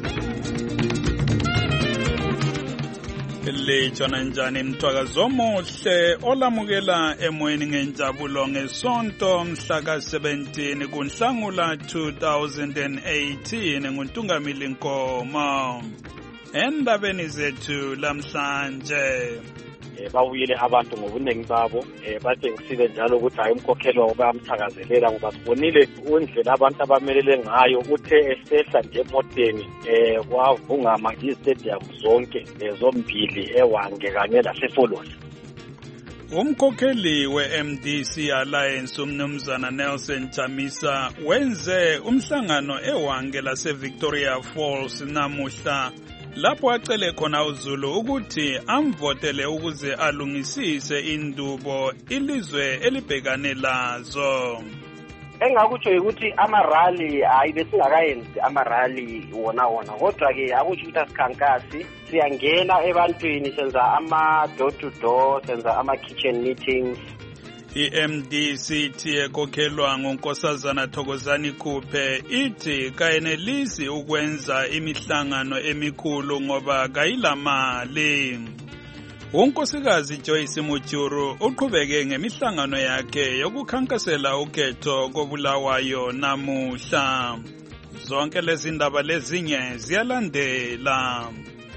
Lijona njani mthwakazo omuhle olamukela emoyeni ngenjabulo ngesonto mhla ka seventeen kuNhlangula two thousand eighteen nguNtungamili Nkomo. Endabeni zethu lamhlanje
eh bawuyile abantu ngobuningi babo eh batshengisile njalo ukuthi hayi umkhokheli wabo bayamthakazelela ngoba sibonile indlela abantu abamelele ngayo uthe esehla nje emoteni eh kwavungama izitadium zonke zombili ewange kanye lasefolosi.
Umkhokheli we-M D C Alliance umnumzana Nelson Chamisa wenze umhlangano ewange lase-Victoria Falls namuhla lapho acele khona uZulu ukuthi amvotele ukuze alungisise indubo ilizwe elibhekane lazo.
Engakutsho ukuthi amarally hayi besingakayenzi amarally wona wona kodwa ke akusho ukuthi asikhankasi siyangena ebantwini senza ama door to door senza ama kitchen meetings.
I-M D C T ekhokhelwa nguNkosazana Thokozani Khuphe ithi kayenelisi ukwenza imihlangano emikhulu ngoba kayilamali. Unkosikazi Joyce Mujuru uqhubeke ngemihlangano yakhe yokukhankasela ukhetho kobulawayo namuhla. Zonke lezi ndaba lezinye ziyalandela.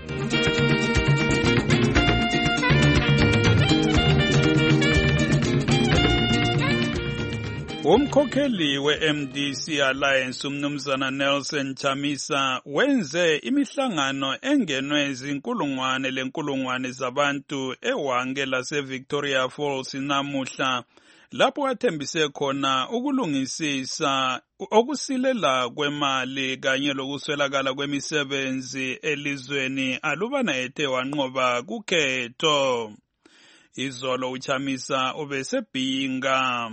Umkhokheli we-M D C Alliance umnumzana Nelson Chamisa wenze imihlangano engenwe zinkulungwane lenkulungwane zabantu ewange lase-Victoria Falls namuhla lapho athembise khona ukulungisisa okusilela kwemali kanye lokuswelakala kwemisebenzi elizweni alubana ethe wanqoba kukhetho. Izolo uChamisa ubesebhinga.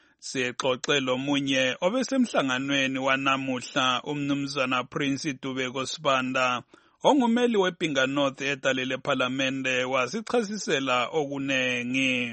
Sixoxe lomunye obesemhlanganweni wanamuhla umnumzana Prince Dubeko Sibanda ongumeli weBhinga North edalele eParliament wasichasisela okunengi.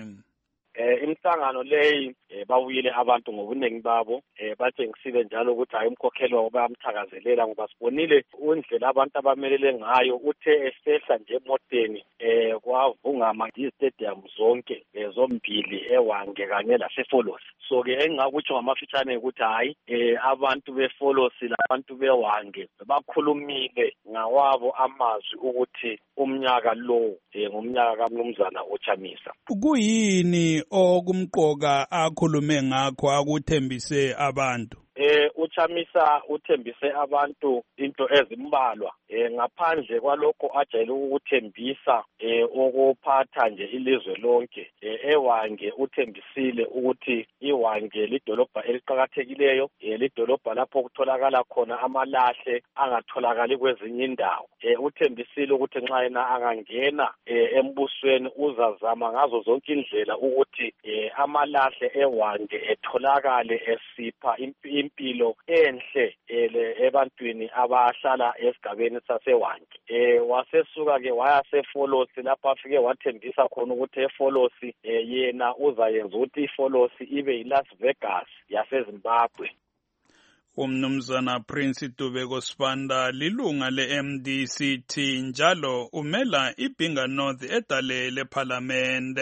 Eh imhlangano leyi bawuyile abantu ngobuningi babo eh batshengisile njalo ukuthi hayi umkhokheli wabo bayamthakazelela ngoba sibonile indlela abantu abamelele ngayo uthe esehla nje emoteni eh kwavungama izitadium zonke zombili ewange kanye lasefolosi. So ke engakutsho ngamafitshane ukuthi hayi eh abantu befolosi labantu bewange bakhulumile ngawabo amazwi ukuthi umnyaka lo ngumnyaka kaMnumzana uChamisa.
Kuyini okumqoka akhulume ngakho akuthembise abantu?
Eh uChamisa uthembise abantu into ezimbalwa eh ngaphandle kwalokho ajayele ukuthembisa eh okuphatha nje ilizwe lonke eh ewange uthembisile ukuthi iwange lidolobha eliqhakathekileyo eh lidolobha lapho kutholakala khona amalahle angatholakali kwezinye indawo eh uthembisile ukuthi nxa yena angangena eh embusweni uzazama ngazo zonke indlela ukuthi eh amalahle ewange etholakale esipha impilo enhle ebantwini abahlala esigabeni sasewange. Eh wasesuka ke waya sefolosi lapho afike wathembisa khona ukuthi efolosi yena uzayenza ukuthi ifolosi ibe yiLas Vegas yaseZimbabwe.
Umnumzana Prince Dubeko Sibanda lilunga le-M D C T njalo umela iBhinga North edalele eParliament.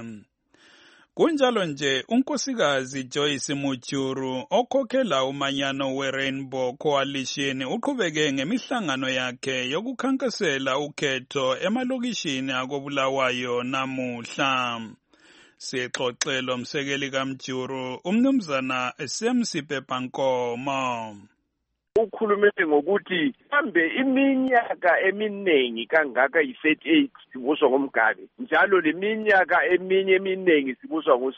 Kunjalo nje unkosikazi Joyce Mujuru okhokhela umanyano we-Rainbow Coalition uqhubeke ngemihlangano yakhe yokukhankasela ukhetho emalokishini akobulawayo namuhla. Sixoxelo msekeli kaMjuru umnumzana Semsipe Pankomo.
Ukhulume ngokuthi kambe iminyaka eminingi kangaka yi-thirty-eight sibuswa ngomgabe njalo leminyaka eminye eminingi sibuswa nguSmith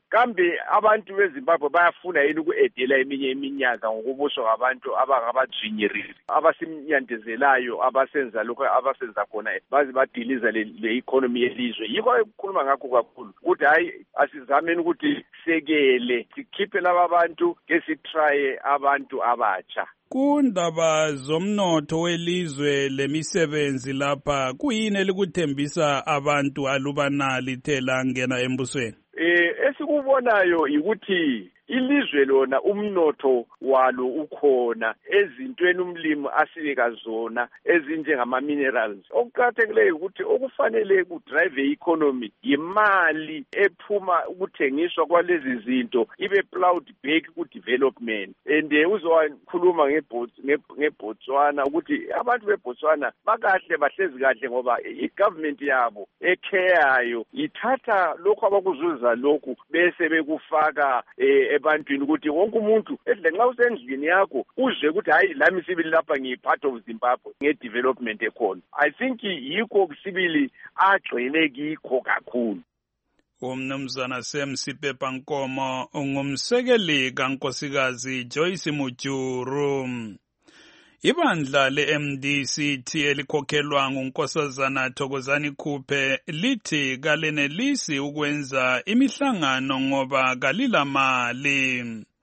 kambe abantu beZimbabwe bayafuna yini uku-edela eminye iminyaka ngokubuso kwabantu abangabajingerisi abasimnyandezelayo abasenza lokho abasenza khona baze badiliza le economy yelizwe. Yikho ekukhuluma ngakho kakhulu ukuthi hayi asizameni ukuthi sekele sikhiphe laba abantu ke sitraye abantu abatsha.
Kundaba zomnotho welizwe lemisebenzi lapha kuyini elikuthembisa abantu alubana lithe langena embusweni?
Eh esikubonayo ukuthi ilizwe lona umnotho walo ukhona ezintweni umlimi asibeka zona ezinjengama minerals. Okuqakathekileyo ukuthi okufanele ku drive economy imali ephuma ukuthengiswa kwalezi zinto ibe plowed back ku development. And uzokhuluma ngeBotswana ukuthi abantu beBotswana bakahle bahlezi kahle ngoba igovernment yabo ekheyayo ithatha lokho abakuzuza lokhu bese bekufaka eh, ebantwini ukuthi wonke umuntu edle nxa usendlini yakho uzwe ukuthi hayi lami sibili lapha ngiyi-part of Zimbabwe nge-development ekhona. I think yikho kusibili agxile kikho kakhulu.
Umnumzana Sam Sipepa Nkomo ungumsekeli kaNkosikazi Joyce Mujuru. Ibandla le-M D C T elikhokhelwa nguNkosazana Thokozani Khuphe lithi kalenelisi ukwenza imihlangano ngoba kalila mali.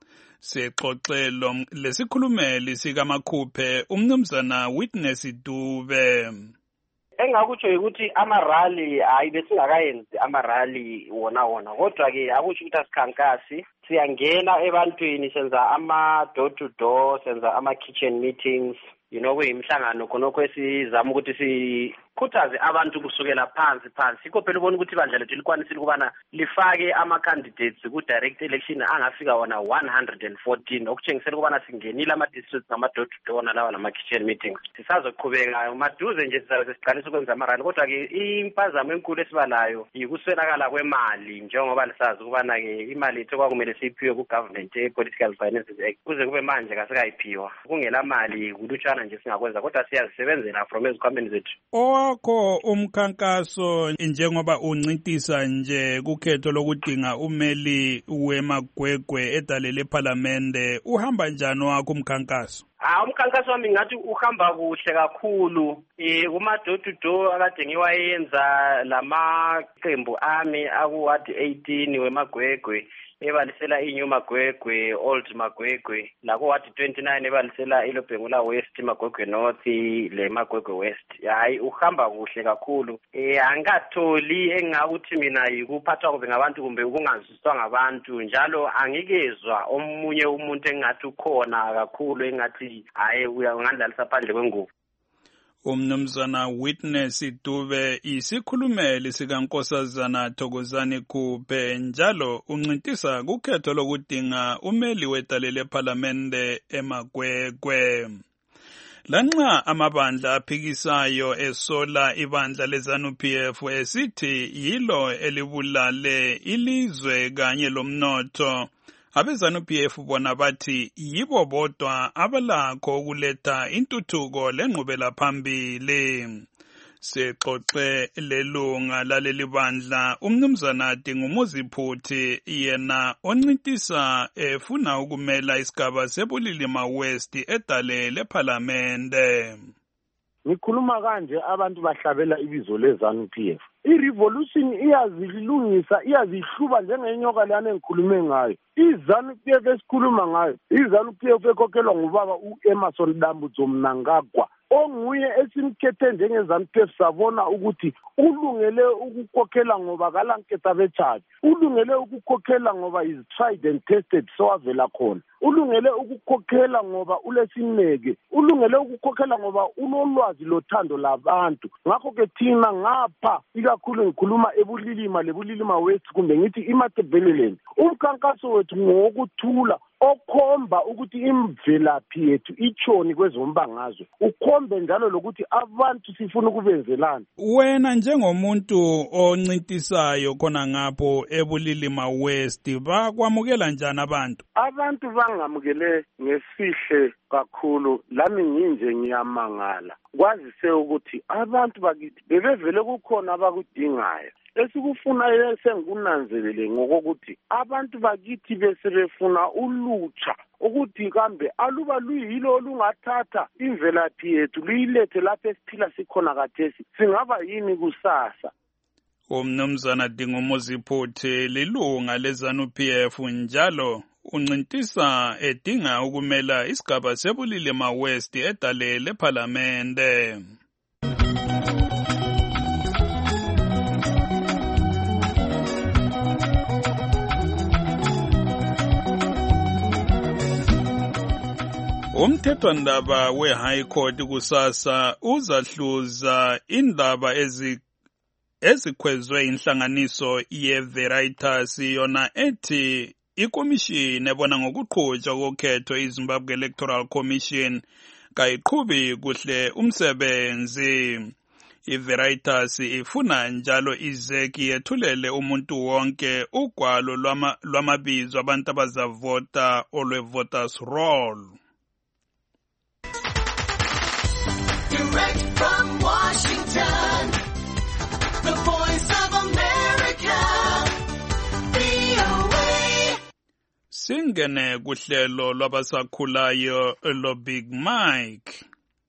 Sexoxelo lesikhulumeli sikaMakhuphe umnumzana Witness Dube.
Engakutsho ukuthi ama-rally hayi besingakayenzi ama-rally wona wona kodwa ke akutsho ukuthi asikhankasi siyangena ebantwini senza ama-door to door senza ama-kitchen meetings you know kuyimhlangano khonokho esizama ukuthi sikhuthaze abantu kusukela phansi phansi yikho phela ubona ukuthi ibandla lethu likwanisile ukubana lifake ama-candidates ku-direct election angafika wona one hundred fourteen okutshengisela ukubana singenile ama-districts nama-door to door nalawa nama-kitchen meetings. Sisazoqhubeka maduze nje sizabe siqalisa ukwenza amarali kodwa-ke impazamo enkulu esibalayo yikuswelakala kwemali njengoba lisazi ukubana-ke imali yethu kwakumele siyiphiwe ku-government ye-Political Finances Act kuze kube manje kasekayiphiwa kungela mali kulutshwana nje singakwenza kodwa siyazisebenzela from ezikhwameni zethu.
Owakho umkhankaso njengoba uncintisa nje kukhetho lokudinga umeli weMagwegwe edalele eParliament uhamba njani wakho umkhankaso?
Ah umkhankaso wami ngathi uhamba kuhle kakhulu eh kuma door to door akade ngiwayenza lamaqembu ami aku ward eighteen weMagwegwe ebalisela iNew Magwegwe Old Magwegwe lako ward twenty-nine ebalisela iLobhengula West Magwegwe North le Magwegwe West. Hayi uhamba kuhle kakhulu eh angatholi engakuthi mina yikuphathwa kube ngabantu kumbe ukungaziswa ngabantu njalo angikezwa omunye umuntu engathi ukhona kakhulu engathi hayi uyangandlalisa phandle kwengubo.
Umnumzana Witness Dube isikhulumeli sikaNkosazana Thokozani Khuphe njalo uncintisa kukhetho lokudinga umeli wedalele eParliament eMagwegwe. Lanxa amabandla aphikisayo esola ibandla leZANU-P F esithi yilo elibulale ilizwe kanye lomnotho, abeZANU-P F bona bathi yibo bodwa abalakho ukuletha intuthuko lenqubela phambili. Sexoxe lelunga laleli bandla umnumzana Dingumuzi Phuthi yena oncintisa efuna ukumela isigaba seBulilima West edalele eParliament.
Ngikhuluma kanje abantu bahlabela ibizo leZANU-P F. I-revolution iyazilungisa iyazihluba njengenyoka lana engikhulume ngayo. iZANU-P F esikhuluma ngayo iZANU-P F ekhokhelwa ngubaba uEmmerson Dambudzo Mnangagwa onguye esimkhethe njengeZANU-P F sabona ukuthi ulungele ukukhokhela ngoba kalanketha bechaji, ulungele ukukhokhela ngoba is tried and tested sowavela khona, ulungele ukukhokhela ngoba ulesineke, ulungele ukukhokhela ngoba unolwazi lothando labantu. Ngakho ke thina ngapha ikakhulu ngikhuluma eBulilima leBulilima West kumbe ngithi iMatabeleland umkhankaso wethu ngokuthula okhomba ukuthi imvelaphi yethu ichoni kwezombangazwe, ukhombe njalo lokuthi abantu sifuna ukubenzelana.
Wena njengomuntu oncintisayo khona ngapho eBulilima West bakwamukela njani abantu?
Abantu bangamukele ngesihle kakhulu, lami nginje ngiyamangala kwazise ukuthi abantu bakithi bebevele kukhona abakudingayo. esikufunayo sengikunanzelele ngokokuthi abantu bakithi besebefuna ulutsha ukuthi kambe aluba luyilo olungathatha imvelaphi yethu luyilethe lapho esiphila sikhona kathesi singaba yini kusasa.
Umnumzana Dingomuzi Phuthe lilunga leZANU-P F njalo uncintisa edinga ukumela isigaba sebulilima West edale lephalamende. Umthethwandaba we-High Court kusasa uzahluza indaba ezi ezikhwezwe inhlanganiso ye-Veritas yona ethi ikomishini ebona ngokuqhutshwa kokhetho iZimbabwe Electoral Commission kayiqhubi kuhle umsebenzi. I-Veritas ifuna njalo izeki yethulele umuntu wonke ugwalo lwama, lwamabizo abantu abazavota olwe-voters roll.
Direct from Washington, the voice of America, V O A.
Singene kuhlelo lwabasakhulayo lo Big Mike.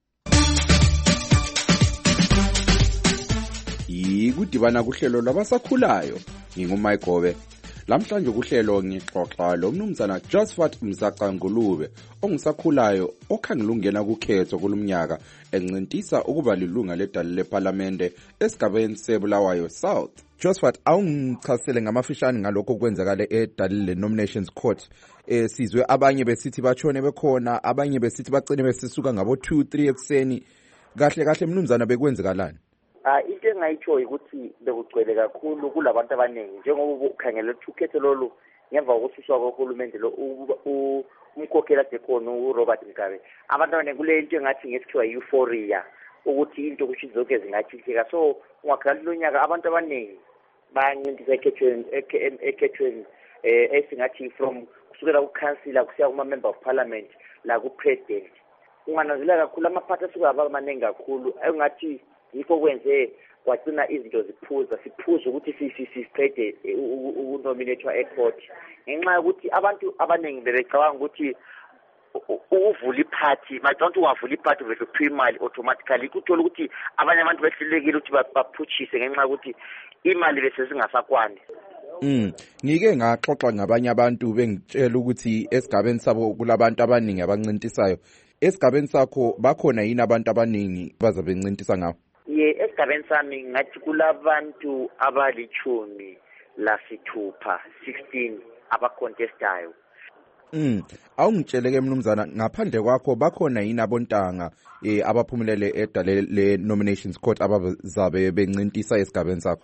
Yikudibana kuhlelo lwabasakhulayo. Ngingumike Gobe. Lamhlanje kuhlelo ngixoxa lo mnumzana Josephat Mzaca Ngulube ongisakhulayo okhangela ungena kukhetho kulumnyaka encintisa ukuba lilunga ledale leParliament esigabeni seBulawayo South. Josephat, awungichasele ngamafishane ngalokho kwenzakala edale le-Nominations Court. Eh sizwe abanye besithi bachone bekhona, abanye besithi bacine besisuka ngabo two three ekseni. Kahle kahle mnumzana bekwenzekalani?
Ah into engayitsho ukuthi bekugcwele kakhulu kulabantu abaningi njengoba ukhangela ukhetho lolu ngemva kokususwa kohulumende lo umkhokheli adekhona uRobert Mugabe. Abantu abaningi kule into engathi ngesikhiwa euphoria ukuthi into kusho zonke zingachitheka. So ungakhala lonyaka abantu abaningi bayancintisa ekhethweni ekhethweni eh esingathi from kusukela ku councillor kusiya kuma member of parliament la ku president. Unganazela kakhulu amaphatha asuka abamaningi kakhulu engathi yikho kwenze kwagcina izinto ziphuza siphuza ukuthi sisiqede ukunominatwa ecourt ngenxa ukuthi abantu abaningi bebecabanga ukuthi uvula iphathi majonto wavula iphathi bese primary automatically kuthola ukuthi abanye abantu behlelekile ukuthi baphuchise ngenxa ukuthi imali bese singasakwani.
Mm ngike ngaxoxa ngabanye abantu bengitshela ukuthi esigabeni sabo kulabantu abaningi abancintisayo. Esigabeni sakho bakhona yini abantu abaningi bazabe bencintisa ngawo?
Ye esigabeni sami ngathi kulabantu abalichumi lasithupha sixteen abacontestayo.
Mm awungitsheleke mnumzana ngaphandle kwakho bakhona yini abontanga eh abaphumelele edale le Nominations Court abazabe bencintisa esigabeni sakho?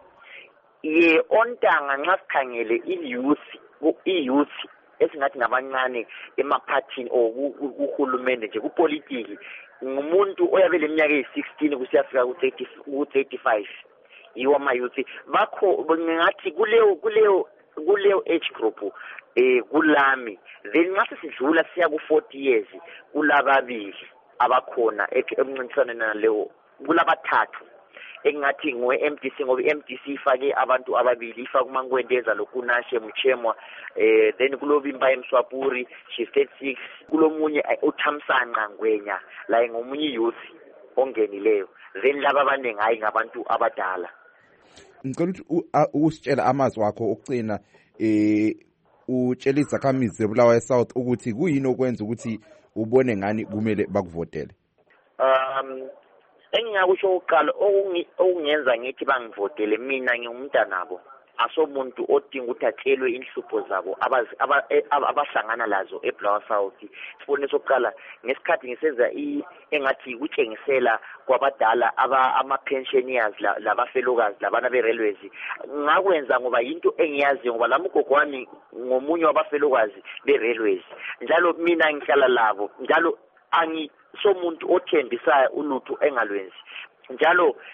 Ye ontanga nxa sikhangele i-youth i-youth esingathi ngabancane emaphathini okuhulumende nje kupolitiki ngumuntu oyabe leminyaka eyi-sixteen kusiyafika ku-thirty-five yiwo ama-youth bakho ngathi kuleyo kuleyo kuleyo age group eh kulami then nxa sesidlula siya ku-forty years kulababili abakhona emncintiswaneni naleyo kulabathathu engathi ngowe-M D C ngoba i-M D C ifake abantu ababili ifake uMankwendeza lokunashe Mchemwa eh then kulobimba eMswapuri she thirty-six kulomunye uThamsanqa Ngwenya la ngomunye youth ongenileyo then laba abaningi hayi ngabantu abadala.
Ngicela ukuthi usitshela amazwi wakho okucina eh utshela izakhamizi zeBulawayo South ukuthi kuyini okwenza ukuthi ubone ngani kumele bakuvotele.
Um engingakusho uqala okungenza ngithi bangivotele mina ngingumntanabo asomuntu odinga ukuthi atshelwe inhlupho zabo abahlangana lazo eBulawayo South. Sifune sokuqala ngesikhathi ngisenza engathi ukutshengisela kwabadala ama pensioners labafelokazi labana be-railways ngakwenza ngoba yinto engiyazi ngoba lami ugogo wami ngomunye wabafelokazi be-railways njalo mina ngihlala labo njalo angi somuntu othembisayo ulutho engalwenzi njalo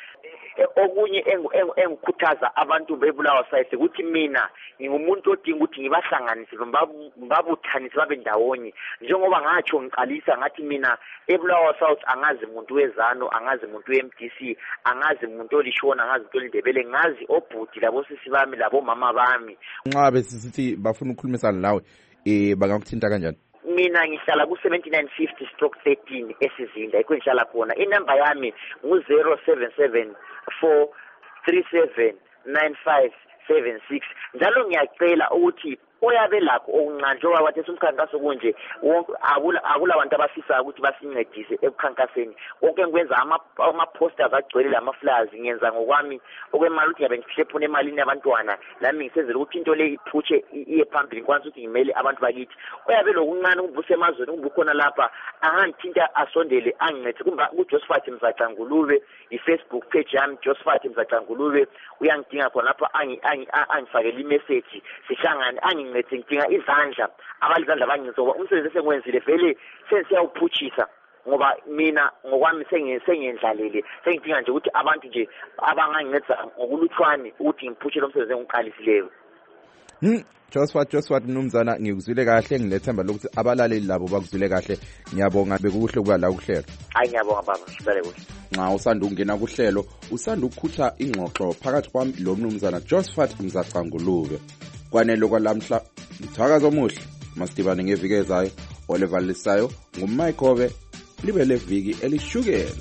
okunye engikhuthaza abantu bebulawa sayise ukuthi mina ngingumuntu odinga ukuthi ngibahlanganise ngibabuthanise babe ndawonye njengoba ngatsho ngiqalisa ngathi mina ebulawa South angazi umuntu wezano angazi umuntu we-M D C angazi umuntu olishona angazi umuntu olindebele ngazi obhuti labo sisi bami labo mama bami
nxa besisithi bafuna ukukhulumisana nawe eh bangakuthinta kanjani?
Mina ngihlala ku seventy-nine fifty stroke thirteen esizinda ikho ngihlala khona inamba yami ngu zero seven seven four three seven nine five seven six njalo ngiyacela ukuthi oyabe lakho okuncane njengoba wathi umkhankaso kunje akula akula abantu abafisa ukuthi basincedise ekukhankaseni konke ngikwenza ama ama posters agcwele lama flyers ngiyenza ngokwami okwemali ukuthi ngabe ngihlephune emalini yabantwana lami ngisenzela ukuthi into le iphutshe iye phambili kwanza ukuthi ngimele abantu bakithi oyabe lokuncane ubuse emazweni ubukhona lapha angangithinta asondele angincede kumba uJosephat Mzaqangulube iFacebook page yami Josephat Mzaqangulube uyangidinga khona lapha angi angifakele imessage sihlangane angi ngithi ngidinga izandla abalizandla bangizoba umsebenzi esengwenzile vele sensiyawuphutshisa ngoba mina ngokwami sengendlalele sengidinga nje ukuthi abantu nje abanganginceda ngokuluthwani ukuthi ngiphutshe lo msebenzi engiqalisileyo.
Hmm Josephat Josephat Mnumzana ngikuzwile kahle ngilethemba lokuthi abalaleli labo bakuzwile kahle ngiyabonga bekuhle kuba la kuhlelo.
Hayi ngiyabonga baba sibale kuhle.
Nxa usanda ukungena kuhlelo usanda ukukhutha ingxoxo phakathi kwami lo Mnumzana Josephat Mzaqangulube. Kwanele kwalamhla mthakazo omuhle masidibane ngeviki ezayo olevalisayo nguMayigobe libe leviki elishukela.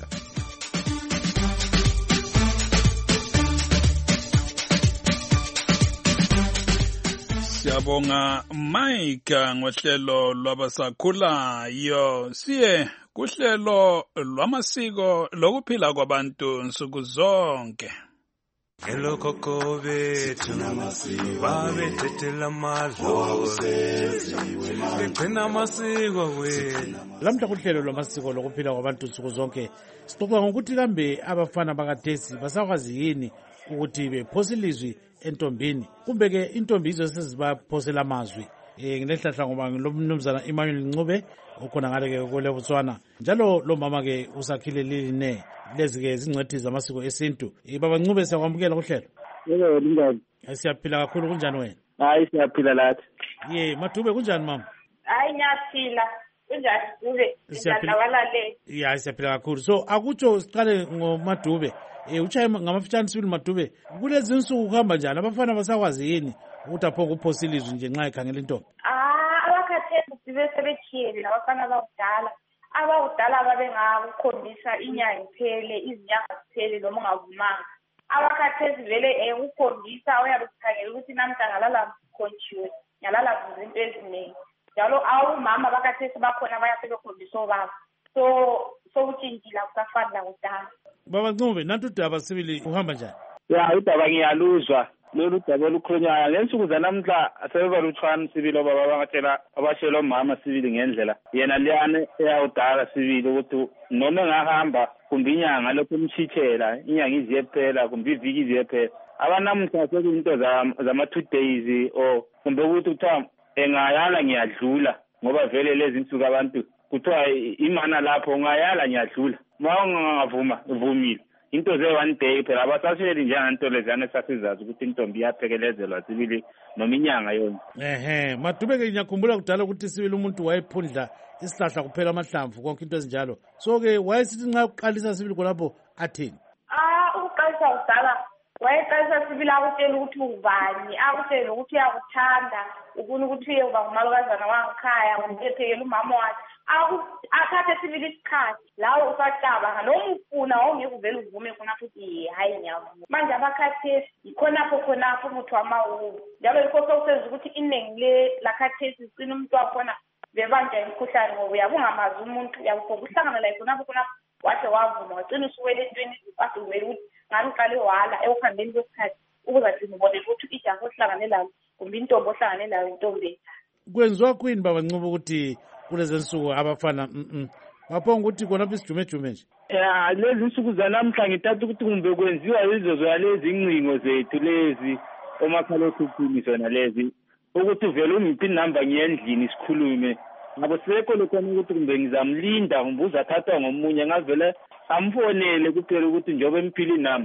Siyabonga Mike ngohlelo lwabasakhulayo siye kuhlelo lwamasiko lokuphila kwabantu nsuku zonke.
Hello koko bethu babethethela amadlozi begcina amasiko wena.
Lamhla kuhlelo lwamasiko lokuphila kwabantu nsuku zonke sixoxa ngokuthi kambe abafana bakaDesi basakwazi yini ukuthi bephose ilizwi entombini kumbe ke intombi izo sezibaphosela amazwi. Eh nginehlahla ngoba ngilomnumzana Emmanuel Ncube ukhona ngale ke kule Botswana njalo lo mama ke usakhile liline lezi ke zingcwethi zamasiko esintu. Baba Ncube siyakwamukela kuhlelo.
Yebo ngiyabonga.
Siyaphila kakhulu kunjani wena?
Hayi siyaphila lathi.
Ye Madube kunjani mama?
Hayi ngiyaphila. Kunjani Dube? Ngiyabalale.
Ya siyaphila kakhulu. So akutsho siqale ngoMadube. Eh uchaye ngamafitshane sibili Madube. Kulezi insuku kuhamba njani abafana basakwazi yini ukuthi apho kuphosilizwe nje nxa ekhangela intombi?
Ah abakhathesi sibe sebethiyele labafana bakudala. Abakudala babengakukhombisa inyanga iphele izinyanga ziphele noma ungavumanga. Abakhathesi vele ukukhombisa uyabe kukhangela ukuthi namhla ngalala mkhonchiwe ngalala izinto eziningi. Njalo awumama abakhathesi bakhona bayasebekhombisa obaba. So so utshintshila kusafana lakudala.
Baba Ncube nantu udaba sibili uhamba njani?
Ya udaba ngiyaluzwa lolu daba olukhulunywayo ngensuku zanamhla sebebalutshwana sibili obaba bangatshela abashelo mama sibili ngendlela yena liyane eyawudala sibili ukuthi noma engahamba kumbe inyanga lokho umchithela inyanga iziye phela kumbe iviki iziye phela abanamuhla sekunto zama two days or kumbe ukuthi kuthiwa engayala ngiyadlula ngoba vele lezi insuku abantu kuthiwa imana lapho ungayala ngiyadlula ma ungavuma uvumile into ze one day phela abasasheli njenganto lezana sasizazi ukuthi intombi iyaphekelezela sibili noma inyanga yonke.
Ehe Madube ke ngiyakhumbula kudala ukuthi sibili umuntu wayephundla isihlahla kuphela amahlamvu konke into ezinjalo. So ke wayesithi nxa uqalisa sibili kolapho athini?
Ah ukuqalisa udala wayeqalisa sibili akutshela ukuthi ubani akutshela ukuthi uyakuthanda ukuna ukuthi uyoba ngumalukazana wangekhaya ngumphethekela umama wakhe. Akathe sibili isikhathi lawo usacabanga noma ufuna ongeke uvele uvume khona futhi hayi ngiyavuma manje abakhathesi ikhonapho khonapho umuthi wamawu njalo yikho sokusenza ukuthi iningi le lakhathesi sicina umuntu wakhona bebanja imikhuhlane ngoba uyabungamazi umuntu uyakho kuhlangana la khonapho khonapho wathi wavuma wacina usuwele entweni wathi uvele ukuthi ngani uqale wala ekuhambeni kwesikhathi ukuzagcina ubone ukuthi ijazi ohlangane layo kumbe intombi ohlangane layo intombi.
Kwenziwa kwini Baba Ncube ukuthi kulezi nsuku abafana mhm ngapho ukuthi khona isijume jume nje?
Ya lezi nsuku zanamhla ngithatha ukuthi kumbe kwenziwa izo zalezi ingcingo zethu lezi omakhalekhukhwini zona lezi ukuthi vele ungiphi inamba ngiyendlini sikhulume ngabo sekho lokhona ukuthi kumbe ngizamlinda kumbe uzathathwa ngomunye ngavele amfonele kuphela ukuthi njobe emphili nami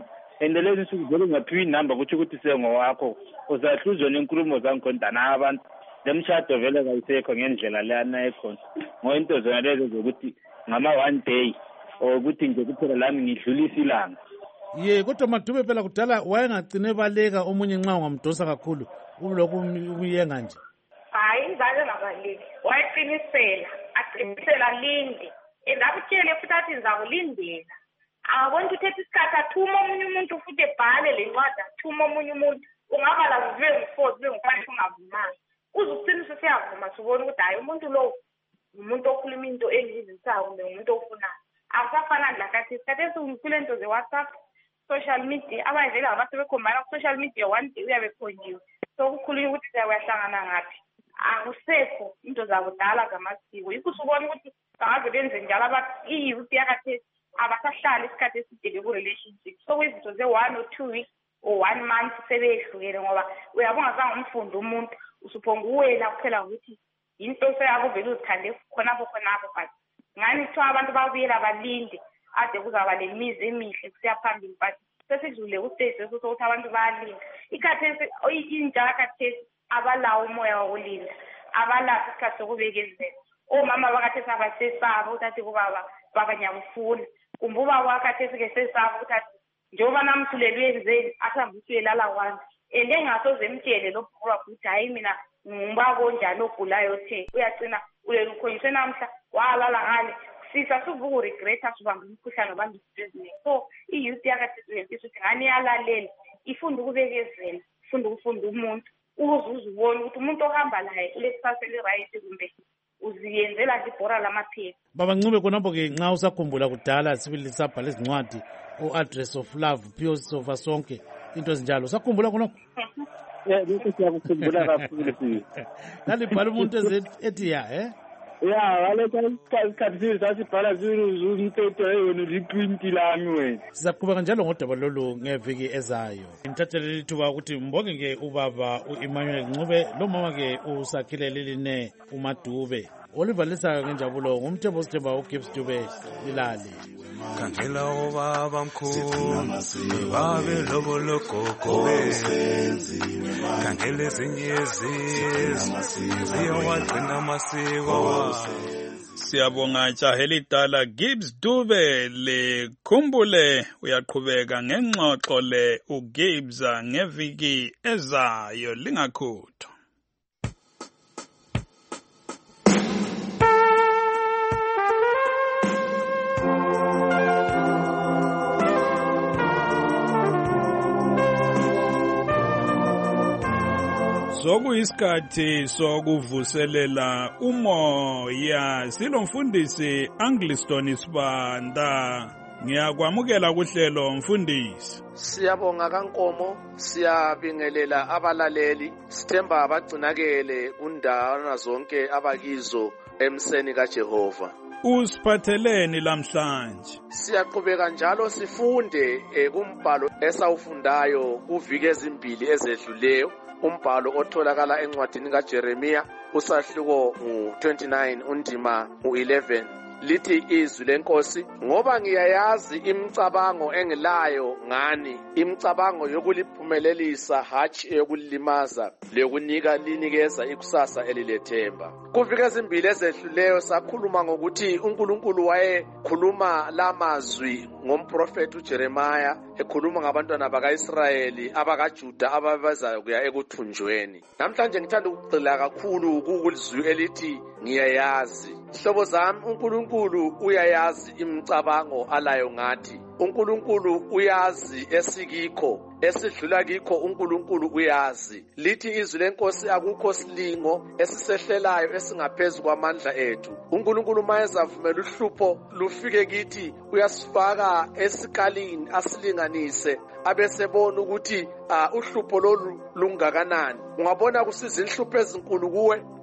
and lezi nsuku vele ungaphiwa inamba kutsho ukuthi sengowakho uzahluzwa nenkulumo zangikhona dana abantu lemshado vele kayisekho ngendlela leyana ekhona ngoba into zona lezo zokuthi ngama-one day or ukuthi nje kuphela lami ngidlulisa ilanga.
ye kodwa Madube phela kudala wayengagcine baleka omunye nxa ungamdosa kakhulu ulokhu uyenga nje.
Hayi ingane ngabaleki wayeqinisela aqinisela linde endakutshele futhi athi ngizakulindela akabona ukuthi ethe isikhathi athuma omunye umuntu futhi ebhale le ncwadi athuma omunye umuntu ungabala zibe ngu-four zibe ngu-five ungavumanga uze uqinise siyavuma sibona ukuthi hayi umuntu lo umuntu okhuluma into engizisayo kumbe umuntu ofunayo akusafana ndlakathi isikhathi esingikule nto ze-WhatsApp social media abanye vele abasebekhombana ku-social media one day uyabe khonjiwe so kukhulunywa ukuthi siyakuyahlangana ngaphi akusekho into zakudala zamasiko yikho usubona ukuthi bangaze benze njalo i-youth yakhathesi abasahlali isikhathi eside ku-relationship so kwizinto ze-one or two weeks or one month sebehlukene ngoba uyabe ungazange umfunde umuntu usuphonga uwena kuphela ukuthi into seyabo vele uzithande khonapho khonapho but ngani kuthiwa abantu babuyela balinde ade kuzaba le mizi emihle kusiya phambili but sesidlule ustage sokuthi abantu bayalinda ikhathesi intsha yakhathesi abalawo umoya wokulinda abalaso isikhathi sokubekezela omama bakhathesi abasesaba ukuthi athi kubaba baba ngiyakufuna kumbe ubaba wakhathesi ke sesaba ukuthi athi njengoba namthulelwe enzeni asambe usuyelala kwami and engasoze emtshele lo bhuka ukuthi hayi mina ngubaba onjani ogulayo othe uyagcina ulela ukhonyiswe namhla walala ngale sisa suvuka uregreta subamba umkhuhlane abantu eziningi so i-youth yakhathesi uyempisa ukuthi ngani yalalela ifunda ukubekezela ifunda ukufunda umuntu uze uzibone ukuthi umuntu ohamba laye kulesiphathi eli-right kumbe uziyenzela nje ibhora lamaphepha.
Baba Ncube khonapho-ke nxa usakhumbula kudala sibili sabhala izincwadi o-address of love Pio Sofa sonke into ezinjalo usakhumbula khonapho?
Yeah, lokho siyakukhumbula kakhulu sisi.
Nalibhala umuntu ethi ya eh
ya waleka isikhathi sisi sasibhala zumthetho eyona liqinti lami wena.
Sizaqhubeka njalo ngodaba lolu ngeviki ezayo. Ngithathelele ithuba ukuthi mbonge-ke ubaba u-Emmanuel Ncube lo mama-ke usakhile liline uMadube. Oliver Lisayo ngenjabulo ngumthembo sithemba uGibbs Dube lilale.
Kangela obaba mkhulu babe lobo lokoko kangela ezinye ezizwe ziyawagcina amasiko.
Siyabonga jaha elidala Gibbs Dube likhumbule uyaqhubeka ngengxoxo le uGibbs ngeviki ezayo lingakhuthwa. Sokuyisikhathi sokuvuselela umoya silomfundisi Angliston Sibanda. Ngiyakwamukela kuhlelo mfundisi.
Siyabonga kaNkomo, siyabingelela abalaleli, sithemba abagcinakele kundawana zonke abakizo emseni kaJehova.
Usiphatheleni lamhlanje?
Siyaqhubeka njalo sifunde kumbhalo esawufundayo kuviki ezimbili ezedluleyo. Umbhalo otholakala encwadini kaJeremiya usahluko ngu twenty-nine undima ngu eleven lithi izwi lenkosi ngoba ngiyayazi imicabango engilayo ngani imicabango yokuliphumelelisa hatshi yokulimaza lokunika linikeza ikusasa elilethemba. Kuviki ezimbili ezedluleyo sakhuluma ngokuthi uNkulunkulu wayekhuluma lamazwi ngomprofeti uJeremiya ekhuluma ngabantwana bakaIsrayeli abakaJuda ababezayo kuya ekuthunjweni. Namhlanje ngithanda ukugxila kakhulu kulizwi elithi ngiyayazi. Hlobo zami uNkulunkulu uyayazi imicabango alayo ngathi. uNkulunkulu uyazi esikikho esidlula kikho uNkulunkulu uyazi. Lithi izwi lenkosi akukho silingo esisehlelayo esingaphezulu kwamandla ethu. uNkulunkulu mayezavumela uhlupho lufike kithi uyasifaka esikalini asilinganise abesebona ukuthi uhlupho lolu lungakanani. Ungabona kusiza inhlupho ezinkulu kuwe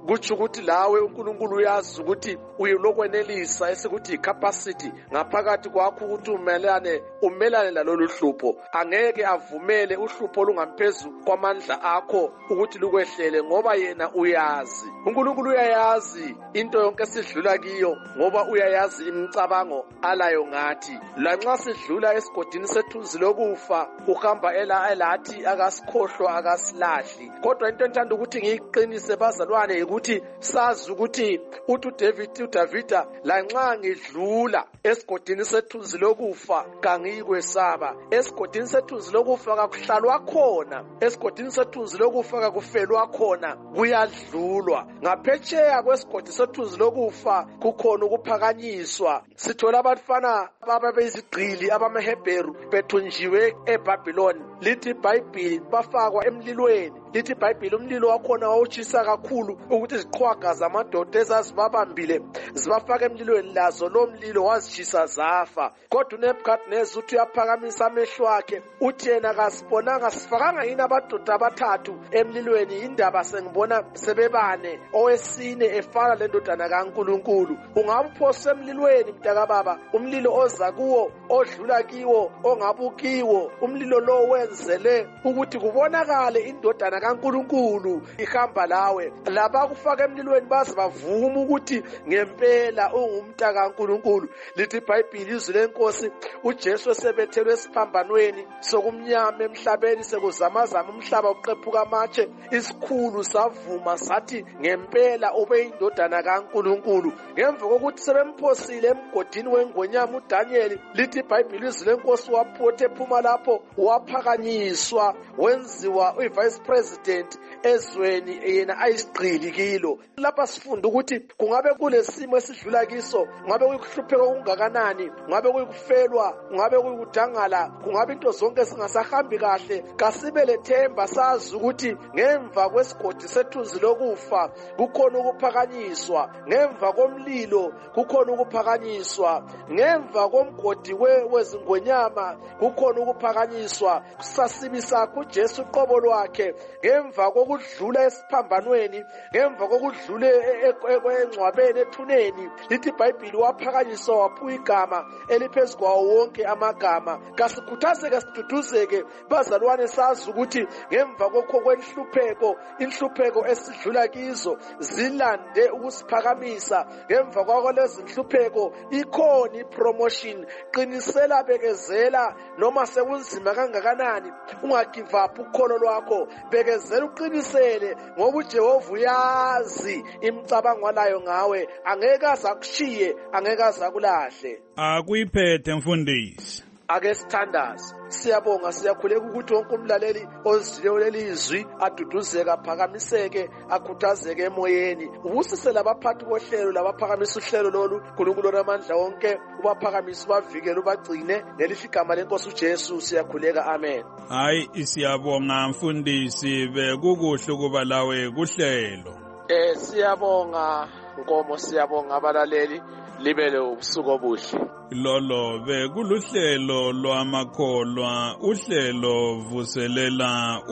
kutsho ukuthi lawe uNkulunkulu uyazi ukuthi uyilokwenelisa esikuthi capacity ngaphakathi kwakho ukuthi umelane umelane lalolu hlupho. Angeke avumele uhlupho lungamphezu kwamandla akho ukuthi lukwehlele ngoba yena uyazi. uNkulunkulu uyayazi into yonke sidlula kiyo ngoba uyayazi imicabango alayo ngathi. Lanxa sidlula esigodini sethunzi lokufa uhamba ela elathi akasikhohlwa akasilahli. Kodwa into enthanda ukuthi ngiyiqinise bazalwane ukuthi sazi ukuthi uthi uDavid uDavida lanxa ngidlula esigodini sethunzi lokufa kangiyikwesaba. Esigodini sethunzi lokufa kakuhlalwa khona, esigodini sethunzi lokufa kakufelwa khona, kuyadlulwa. Ngaphetsheya kwesigodi sethunzi lokufa kukhona ukuphakanyiswa. Sithola abafana ababeyizigqili abamaHebheru bethunjiwe eBhabhiloni. Lithi iBhayibhili bafakwa emlilweni. Lithi iBhayibhili umlilo wakhona wawutshisa kakhulu ukuthi iziqhwaga zamadoda ezazibabambile zibafaka emlilweni, lazo lo mlilo wazitshisa zafa. Kodwa uNebukadneza uthi uyaphakamisa amehlo akhe uthi yena kasibonanga sifakanga yini abadoda abathathu emlilweni, indaba sengibona sebebane, owesine efana lendodana kaNkulunkulu. Ungabuphosa emlilweni mntakababa, umlilo oza kuwo odlula kiwo ongabukiwo, umlilo lo wenzele ukuthi kubonakale indodana kaNkulunkulu ihamba lawe. Laba kufaka emlilweni baze bavuma ukuthi ngempela ungumntaka kaNkulunkulu. Lithi iBhayibhili izwi lenkosi uJesu esebethelwe esiphambanweni sokumnyama emhlabeni sekuzamazama umhlaba uqephuka amatshe, isikhulu savuma sathi ngempela ube indodana kaNkulunkulu. Ngemva kokuthi sebemphosile emgodini wengonyama uDanyeli, lithi iBhayibhili izwi lenkosi waphotha ephuma lapho waphakanyiswa wenziwa uvice president ezweni yena ayisigqili kilo. Lapha sifunda ukuthi kungabe kulesimo esidlula kiso, ngabe kuyikuhlupheka okungakanani, ngabe kuyikufelwa, ngabe kuyikudangala, kungabe into zonke singasahambi kahle, kasibe lethemba sazi ukuthi ngemva kwesigodi sethunzi lokufa kukhona ukuphakanyiswa, ngemva komlilo kukhona ukuphakanyiswa, ngemva komgodi wezingonyama kukhona ukuphakanyiswa. Sasibi sakho uJesu uqobo lwakhe ngemva kokudlula esiphambanweni, ngemva kokudlula engcwabeni ethuneni. Lithi iBhayibhili waphakanyiswa waphiwa igama eliphezu kwawo wonke amagama. Kasikhuthazeke siduduzeke bazalwane sazi ukuthi ngemva kokho kwenhlupheko, inhlupheko esidlula kizo zilande ukusiphakamisa. Ngemva kwako lezi nhlupheko ikhona ipromotion. Qinisela, bekezela noma sekunzima kangakanani, ungagive up ukholo lwakho, bekezela uqinisele ngoba uJehova uyazi imicabango alayo ngawe, angeke azakushiye, angeke azakulahle.
Akuyiphethe mfundisi.
Ake sithandaze. Siyabonga, siyakhuleka ukuthi wonke umlaleli ozwileyo lelizwi aduduzeka, aphakamiseke, akhuthazeke emoyeni. Ubusise labaphathi bohlelo, labaphakamisa uhlelo lolu, uNkulunkulu onamandla wonke ubaphakamisa, ubavikele, ubagcine. Nelihle igama lenkosi uJesu siyakhuleka, amen.
Hayi, siyabonga mfundisi, bekukuhle kuba lawe kuhlelo.
Eh siyabonga Nkomo, siyabonga abalaleli, libele ubusuku obuhle.
Lolo bekuluhlelo lwamakholwa, uhlelo vuselela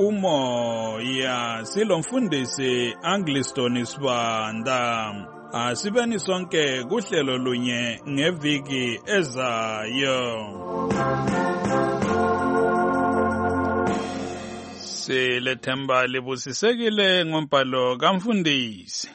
umoya. Silomfundisi Angliston Sibanda. Asibeni sonke kuhlelo lunye ngeviki ezayo. Silethemba libusisekile ngombhalo kamfundisi.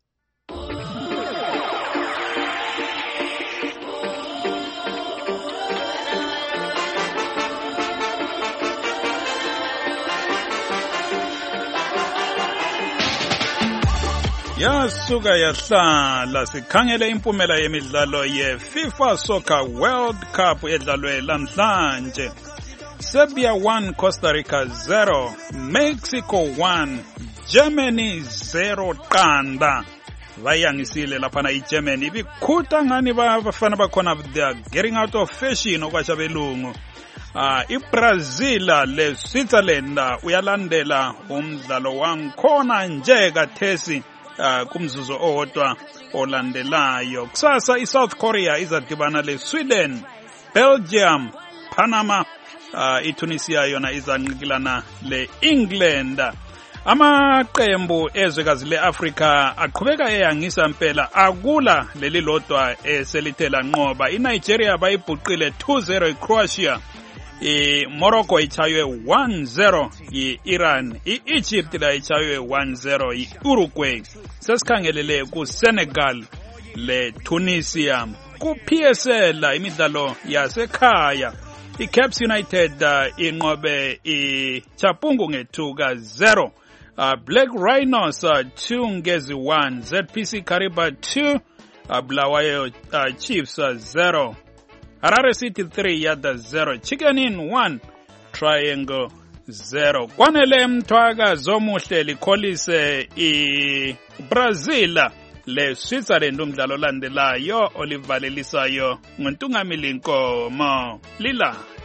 Yasuka yahlala sikhangele impumela yemidlalo ye-FIFA Soccer World Cup edlalwe lamhlanje. Serbia one, Costa Rica zero, Mexico one, Germany zero qanda. Vayangisile laphana iGermany bikhutha ngani bafana bakhona, they are getting out of fashion okwasha belungu. Ah, iBrazil le Switzerland uyalandela umdlalo wankhona nje kathesi. Uh, kumzuzu owodwa olandelayo. Kusasa iSouth Korea izadibana le Sweden, Belgium, Panama, uh, iTunisia yona izanqikilana le England. Amaqembu ezwekazi le-Afrika aqhubeka eyangisa mpela akula leli lodwa eselithela nqoba. iNigeria bayibhuqile two zero iCroatia. iMorocco ichaywe one zero yi-Iran. i-Egypt la ichaywe one zero yi-Uruguay. Sesikhangelele ku-Senegal le-Tunisia. Ku-P S L imidlalo yasekhaya. iCaps United uh, inqobe iChapungu nge-two ka zero. Uh, Black Rhinos uh, two ngezi one. Z P C Kariba two. Uh, Bulawayo uh, Chiefs uh, zero. Harare City three Yada zero. Chicken Inn one. Triangle zero. Kwanele Mtwaga Zomuhle likholise i Brazil le Switzerland umdlalo landelayo olivalelisayo nguntungamili Nkomo Lila.